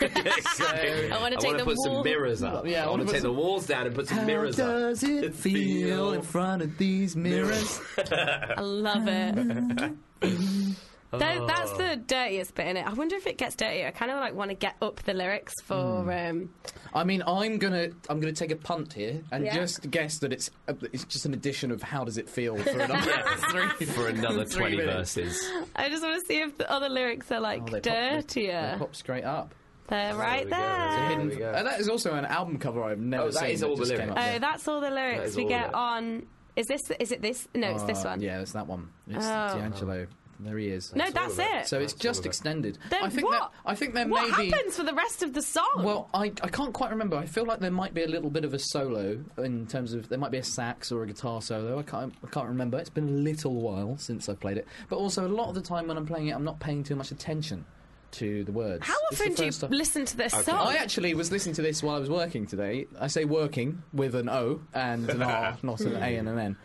F: want to take the
J: put some
F: wall.
J: mirrors up.
I: Yeah,
J: I want to take the walls down and put some mirrors
I: How
J: up.
I: does it feel in front of these mirrors?
F: I love it. That's the dirtiest bit in it. I wonder if it gets dirtier. I kind of like want to get up the lyrics for.
I: I mean, I'm gonna take a punt here and
F: Yeah.
I: just guess that it's just an addition of how does it feel for another
J: For another
I: 3
J: 20
I: minutes.
J: verses.
F: I just want to see if the other lyrics are like
I: They
F: dirtier.
I: pop straight up.
F: They're right
J: we go.
F: there.
J: There we go.
I: And that is also an album cover I've never
J: Oh, that
I: seen.
J: is all the
I: just came
J: lyrics.
I: up there.
F: Oh, that's all the
J: That
F: lyrics
J: is
F: we
J: all
F: get
J: of it.
F: on. Is it this? No, it's this one.
I: Yeah, it's that one. It's
F: Oh.
I: D'Angelo. There he is.
F: No, that's it.
I: So it's just extended.
F: Then
I: I think
F: what?
I: I think there
F: What
I: may be.
F: happens for the rest of the song?
I: Well, I can't quite remember. I feel like there might be a little bit of a solo in terms of there might be a sax or a guitar solo. I can't remember. It's been a little while since I've played it. But also a lot of the time when I'm playing it, I'm not paying too much attention to the words.
F: How
I: It's the
F: often do you
I: first time-
F: listen to this song?
I: I actually was listening to this while I was working today. I say working with an O and an R, not an A and an N.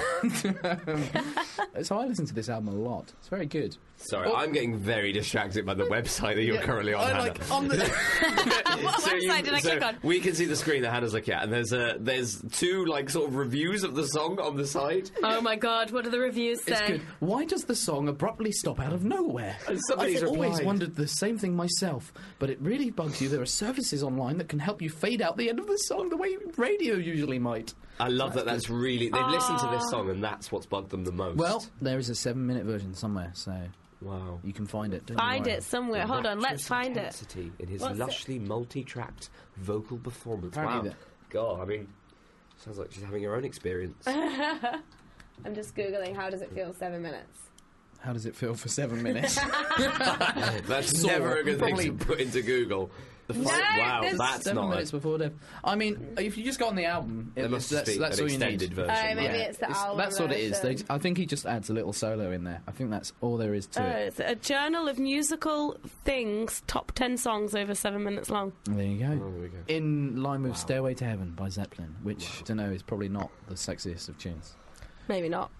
I: And, so I listen to this album a lot. It's very good.
J: Sorry, I'm getting very distracted by the website that you're currently on,
I: I
J: Hannah.
I: like on the.
F: What website did I click on?
J: We can see the screen that Hannah's looking at, and there's two like sort of reviews of the song on the side.
F: Oh my god, what do the reviews
I: It's
F: say?
I: good. Why does the song abruptly stop out of nowhere?
J: And somebody's
I: I've always
J: replied.
I: wondered the same thing myself, but it really bugs you. There are services online that can help you fade out the end of the song the way radio usually might.
J: I love that. That's really they've listened to this song, and that's what's bugged them the most.
I: Well, there is a 7-minute version somewhere, so
J: wow.
I: you can find it. Don't you
F: Find
I: worry.
F: it somewhere. Hold on, let's find it.
J: Intensity in his
F: What's it?
J: lushly multi-tracked vocal performance.
I: Apparently
J: Wow. God, I mean, sounds like she's having her own experience.
F: I'm just googling. How does it feel? 7 minutes.
I: How does it feel for 7 minutes?
J: That's
I: Saw,
J: never a good
I: probably-
J: thing to put into Google. Wow,
F: there's-
J: that's
I: 7
J: not.
I: minutes before death. I mean, if you just got on the album,
J: There must
I: that's
J: be
I: all
J: an
I: you need.
J: extended version.
F: Oh, maybe
J: right?
F: it's the album
I: That's what it is.
F: version.
I: I think he just adds a little solo in there. I think that's all there is to it.
F: It's a journal of musical things, top 10 songs over 7 minutes long.
I: There you go.
J: Oh, there we go.
I: In line with Stairway to Heaven by Zeppelin, which, I don't know, is probably not the sexiest of tunes.
F: Maybe not.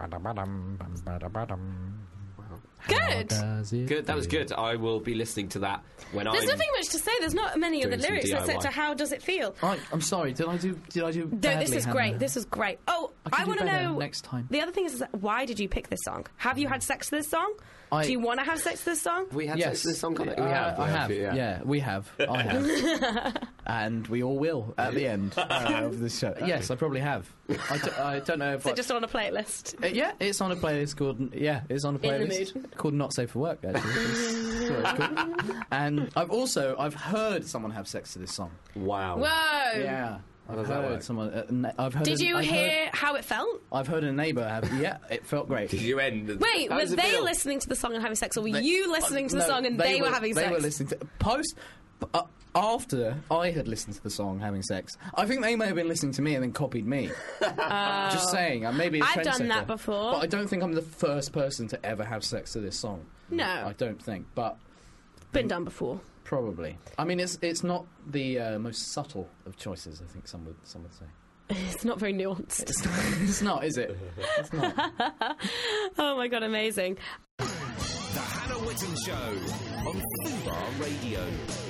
F: Good.
J: Good, that was good. I will be listening to that when
F: There's
J: I'm...
F: nothing much to say. There's not many of the
J: doing some
F: lyrics except
J: DIY.
F: to how does it feel.
I: I'm sorry. Did I do
F: No,
I: badly,
F: this is
I: Hannah?
F: great. This is great. Oh,
I: I
F: I
I: can
F: want
I: do
F: to
I: better
F: know.
I: next time.
F: The other thing is why did you pick this song? Have you had sex to this song? Do you want to have sex to this song?
J: We had sex to this song, Connor? We
I: I have.
J: yeah.
I: We have. I have. And we all will at the end of the show. Yes, I probably have. I don't know if
F: So just on a playlist.
I: yeah, it's on a playlist called it's on a
F: In the
I: playlist called Not Safe for Work. Actually, That's what it's called. And I've heard someone have sex to this song.
J: Wow.
F: Whoa.
I: Yeah, I've
J: does that
I: heard
J: work?
I: someone. I've heard.
F: Did you
I: I've
F: hear how it felt?
I: I've heard a neighbour have. Yeah, it felt great.
J: Did you end...
F: Wait,
J: How
F: were
J: does it
F: they
J: feel?
F: listening to the song and having sex, or were
I: They-
F: you listening to the
I: no,
F: song and they were having sex?
I: They were listening to after I had listened to the song having sex. I think they may have been listening to me and then copied me. Just saying, I may be a
F: I've done
I: trendsetter,
F: that before.
I: but I don't think I'm the first person to ever have sex to this song.
F: No.
I: I don't think, but
F: Been done before.
I: probably. I mean, it's not the most subtle of choices. I think some would say.
F: It's not very nuanced.
I: It's not, is it? It's not.
F: Oh my god, amazing.
A: The Hannah Whitten Show on Fubar Radio.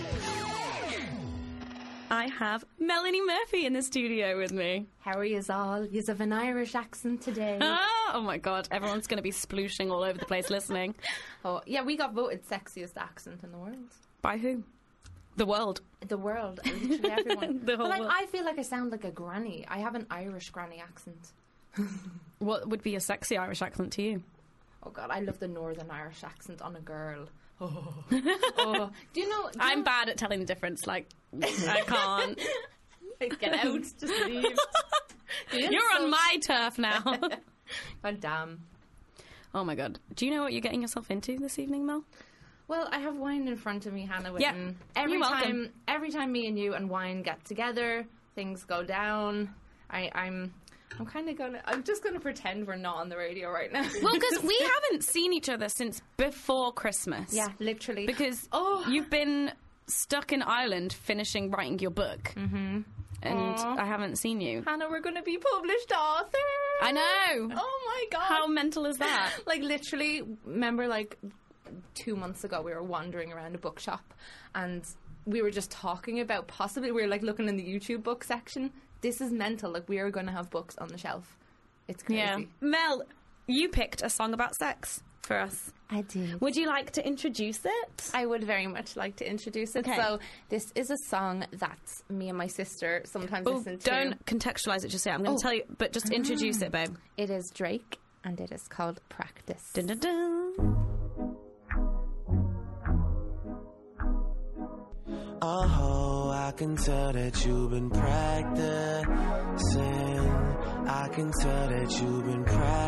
C: I have Melanie Murphy in the studio with me.
K: How are yous all? Yous have an Irish accent today.
C: Oh my god, everyone's going to be splooshing all over the place listening.
K: Oh, yeah, we got voted sexiest accent in the world.
C: By who? The world.
K: The world, literally everyone.
C: The whole
K: but
C: world.
K: I feel like I sound like a granny. I have an Irish granny accent.
C: What would be a sexy Irish accent to you?
K: Oh god, I love the Northern Irish accent on a girl. Oh. Do you know?
C: I'm bad at telling the difference. Like, I can't.
K: Get out, just leave.
C: You're on my turf now.
K: God damn.
C: Oh my god. Do you know what you're getting yourself into this evening, Mel?
K: Well, I have wine in front of me, Hannah Whitten.
C: Yeah,
K: Every
C: you're welcome.
K: time me and you and wine get together, things go down. I'm just gonna pretend we're not on the radio right now.
C: Well, because we haven't seen each other since before Christmas.
K: Yeah, literally.
C: Because you've been stuck in Ireland finishing writing your book. Mm-hmm. And I haven't seen you.
K: Hannah, we're going to be published authors.
C: I know.
K: Oh my god.
C: How mental is that?
K: Like, literally, remember, like, 2 months ago, we were wandering around a bookshop and we were just talking about we were, like, looking in the YouTube book section. This is mental. Like, we are going to have books on the shelf. It's crazy.
C: Yeah. Mel, you picked a song about sex for us.
K: I did.
C: Would you like to introduce it?
K: I would very much like to introduce it.
C: Okay.
K: So this is a song that me and my sister sometimes listen to.
C: Don't contextualise it just yet. I'm going to tell you, but just introduce it, babe.
K: It is Drake, and it is called Practice.
C: Dun, dun, dun.
H: Oh, I can tell that you've been practicing. I can tell that you've been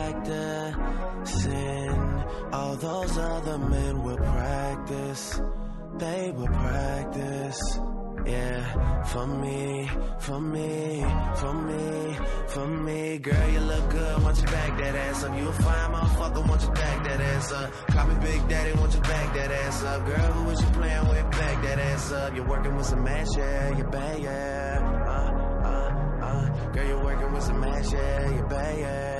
H: practicing. All those other men will practice. They will practice. Yeah, for me, for me, for me, for me. Girl, you look good, want you back that ass up. You a fine motherfucker, want you back that ass up. Call me Big Daddy, want you back that ass up. Girl, who is you playing with, back that ass up. You're working with some ass, yeah, you bad, yeah. Girl, you're working with some ass, yeah, you bad, yeah.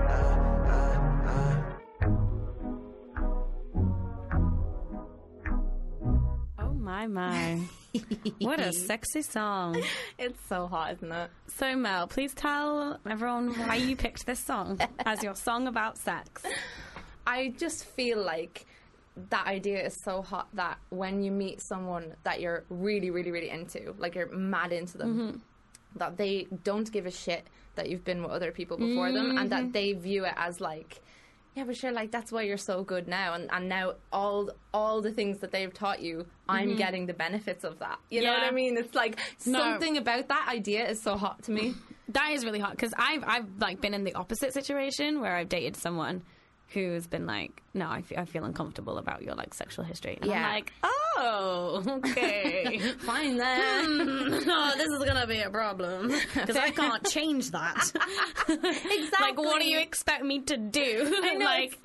C: My. What a sexy song.
K: It's so hot, isn't it?
C: So, Mel, please tell everyone why you picked this song as your song about sex.
K: I just feel like that idea is so hot that when you meet someone that you're really, really, really into, like you're mad into them, that they don't give a shit that you've been with other people before them, and that they view it as like, yeah, but sure, like, that's why you're so good now. And now all the things that they've taught you, I'm getting the benefits of that. You know what I mean? It's like something about that idea is so hot to me.
C: That is really hot, because I've like been in the opposite situation where I've dated someone who's been like, no, I feel uncomfortable about your like sexual history. And I'm like, oh, okay.
K: Fine then.
C: No, this is going to be a problem because I can't change that.
K: Exactly.
C: Like, what do you expect me to do?
K: I know,
C: like,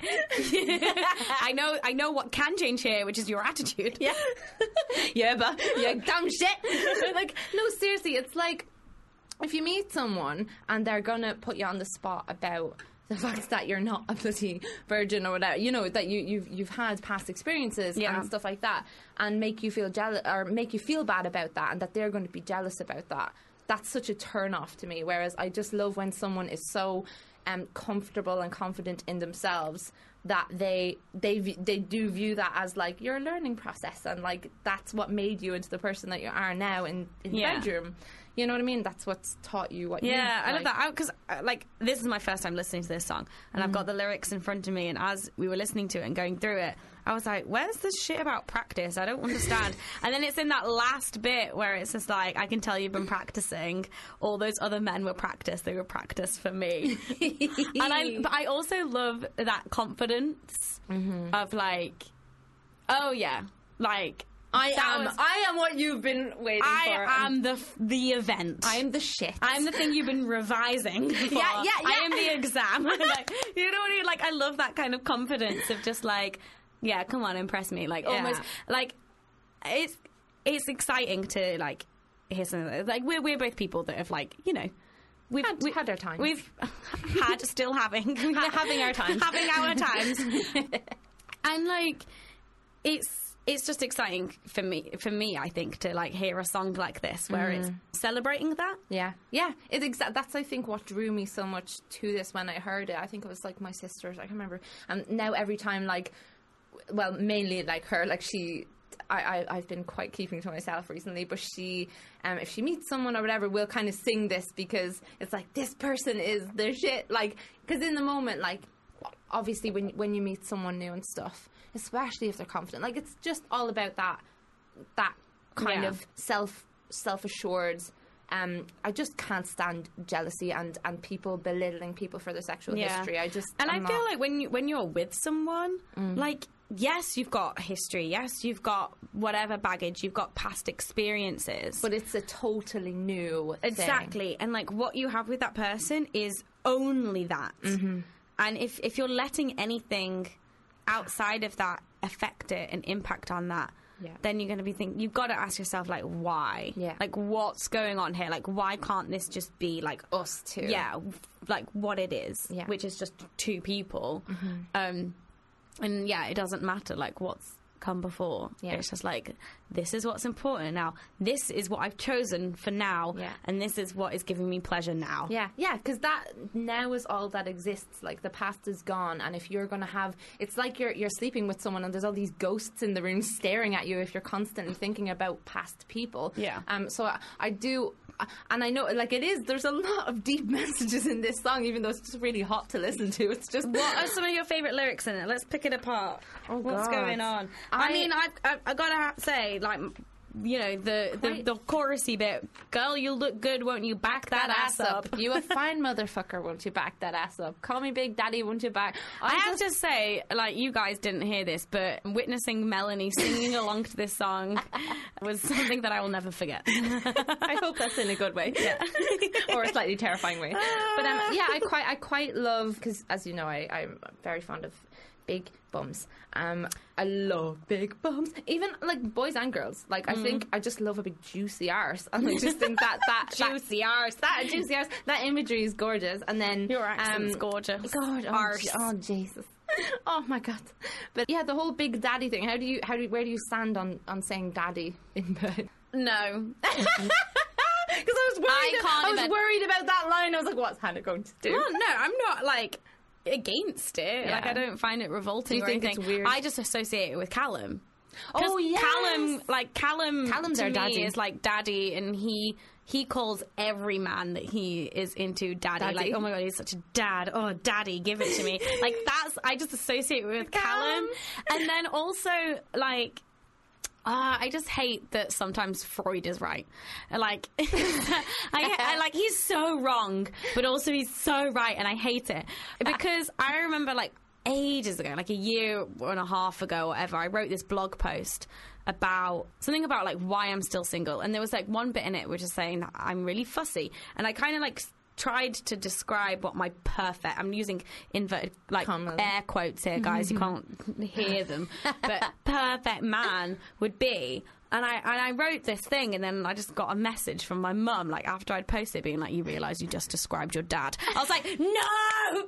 C: I know what can change here, which is your attitude.
K: Yeah. Yeah, but yeah, dumb shit. Like, no, seriously, it's like if you meet someone and they're going to put you on the spot about the fact that you're not a bloody virgin or whatever, you know, that you've had past experiences and stuff like that, and make you feel jealous or make you feel bad about that, and that they're going to be jealous about that. That's such a turn off to me. Whereas I just love when someone is so comfortable and confident in themselves that they do view that as like your learning process, and like that's what made you into the person that you are now in the bedroom. You know what I mean? That's what's taught you what you like.
C: I love that. Because, like, this is my first time listening to this song. And I've got the lyrics in front of me. And as we were listening to it and going through it, I was like, where's this shit about practice? I don't understand. And then it's in that last bit where it's just like, I can tell you've been practicing. All those other men were practice. They were practice for me. But I also love that confidence of, like, oh, yeah, like...
K: I am what you've been waiting for.
C: I am the event.
K: I am the shit.
C: I'm the thing you've been revising for.
K: Yeah.
C: I am the exam. Like, you know what I mean? Like, I love that kind of confidence of just like, yeah, come on, impress me. Like, almost like it's exciting to like hear something like we're both people that have like, you know, we've
K: had our times.
C: We've had having our times. Having our times. And like,
F: it's just exciting for me, I think, to like hear a song like this where it's celebrating that.
K: Yeah. That's I think what drew me so much to this when I heard it. I think it was like my sisters. I can remember. And now every time, like, well, mainly like her, like I've been quite keeping to myself recently, but she, if she meets someone or whatever, will kind of sing this because it's like, this person is the shit. Like, because in the moment, like, obviously when you meet someone new and stuff, especially if they're confident, like, it's just all about that kind of self-assured. I just can't stand jealousy and people belittling people for their sexual history. I feel
F: like when you're with someone, like, yes, you've got history, yes, you've got whatever baggage, you've got past experiences,
K: but it's a totally new
F: thing. And like what you have with that person is only that. And if you're letting anything outside of that affect it and impact on that, then you're going to be thinking, you've got to ask yourself, like, why? Like, what's going on here? Like, why can't this just be, like,
K: us two?
F: Yeah, like, what it is, which is just two people. And, it doesn't matter, like, what's come before. It's just like, this is what's important now. This is what I've chosen for now, and this is what is giving me pleasure now.
K: Because that now is all that exists. Like, the past is gone, and if you're going to have, it's like you're sleeping with someone and there's all these ghosts in the room staring at you if you're constantly thinking about past people. So I do, and I know, like, there's a lot of deep messages in this song, even though it's just really hot to listen to. It's just,
F: what are some of your favourite lyrics in it? Let's pick it apart. What's going on? I mean, I've got to say, like, you know, the chorusy bit, girl, you look good, won't you back that ass up?
K: You a fine motherfucker, won't you back that ass up? Call me Big Daddy, won't you back?
F: I have to say, like, you guys didn't hear this, but witnessing Melanie singing along to this song was something that I will never forget.
K: I hope that's in a good way, or a slightly terrifying way. But I quite love, because as you know, I'm very fond of big bums. I love big bums, even like boys and girls. Like, I think I just love a big juicy arse, and I just think that juicy arse, that imagery is gorgeous. And then
F: your accent's gorgeous.
K: God, oh Jesus. Oh my God! But yeah, the whole big daddy thing. Where do you stand on saying daddy in bed?
F: No.
K: Because I was worried about that line. I was like, what's Hannah going to do?
F: Well, no, I'm not like against it. Like, I don't find it revolting.
K: Do you think it's weird?
F: I just associate it with Callum.
K: Oh yes,
F: Callum's
K: our
F: to
K: daddy.
F: me is like daddy, and he calls every man that he is into daddy. Like, oh my God, he's such a dad. Oh, daddy, give it to me. Like, I just associate it with Callum. And then also, like, I just hate that sometimes Freud is right. Like, I like, he's so wrong, but also he's so right, and I hate it. Because I remember, like, ages ago, like a year and a half ago, or whatever, I wrote this blog post about something about, like, why I'm still single. And there was, like, one bit in it which is saying that I'm really fussy. And I kind of, like, tried to describe what my perfect, I'm using inverted, like, air quotes here, guys, you can't hear them, but perfect man would be. And I wrote this thing, and then I just got a message from my mum, like, after I'd posted it, being like, you realise you just described your dad. I was like, no! No!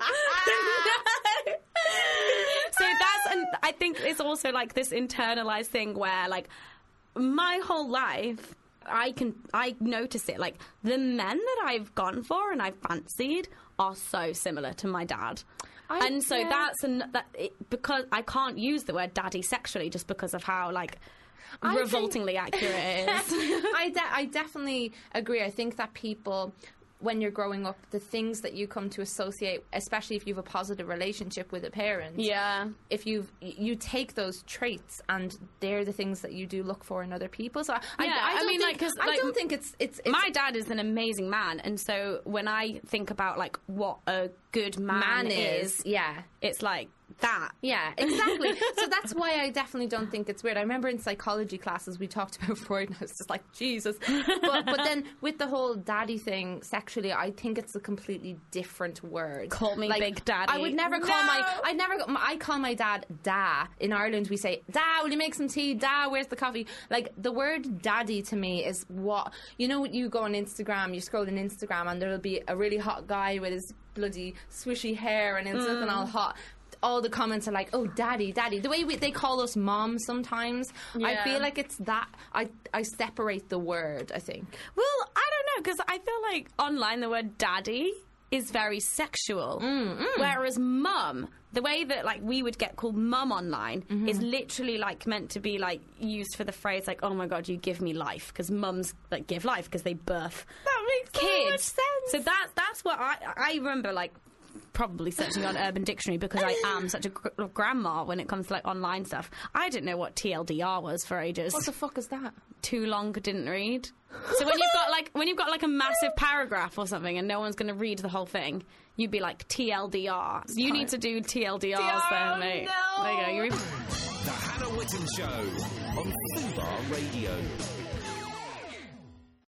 F: So and I think it's also, like, this internalised thing where, like, my whole life, I notice it. Like, the men that I've gone for and I've fancied are so similar to my dad. Because I can't use the word daddy sexually just because of how, like, revoltingly accurate it is.
K: I definitely agree. I think that people, when you're growing up, the things that you come to associate, especially if you have a positive relationship with a parent, if you take those traits, and they're the things that you do look for in other people. So I don't think it's
F: my dad is an amazing man, and so when I think about, like, what a good man is, it's like that.
K: Yeah, exactly. So that's why I definitely don't think it's weird. I remember in psychology classes we talked about Freud, and I was just like, Jesus. But then with the whole daddy thing sexually, I think it's a completely different word.
F: Call me, like, Big Daddy.
K: I would never call I call my dad Da. In Ireland we say, Da, will you make some tea? Da, where's the coffee? Like, the word daddy to me is what, you know, you go on Instagram, you scroll on Instagram, and there'll be a really hot guy with his bloody swishy hair and he's looking all hot. all the comments are like, oh, daddy, daddy. The way they call us mom sometimes, I
C: Yeah.
K: feel like it's that. I separate the word, I think.
F: Well, I don't know, because I feel like online the word daddy is very sexual. Whereas mum, the way that like we would get called mum online is literally like meant to be like used for the phrase like, oh my god, you give me life, because mums like give life because they birth
C: That makes so much sense.
F: So that's what I remember like probably searching on Urban Dictionary, because I am such a grandma when it comes to like online stuff. I didn't know what TLDR was for ages.
K: What the fuck is that?
F: Too long, didn't read. So when you've got like a massive paragraph or something and no one's going to read the whole thing, you'd be like TLDR. You need to do TLDRs then, mate.
K: No.
F: There you go.
A: The Hannah Wickham Show on Fubar Radio.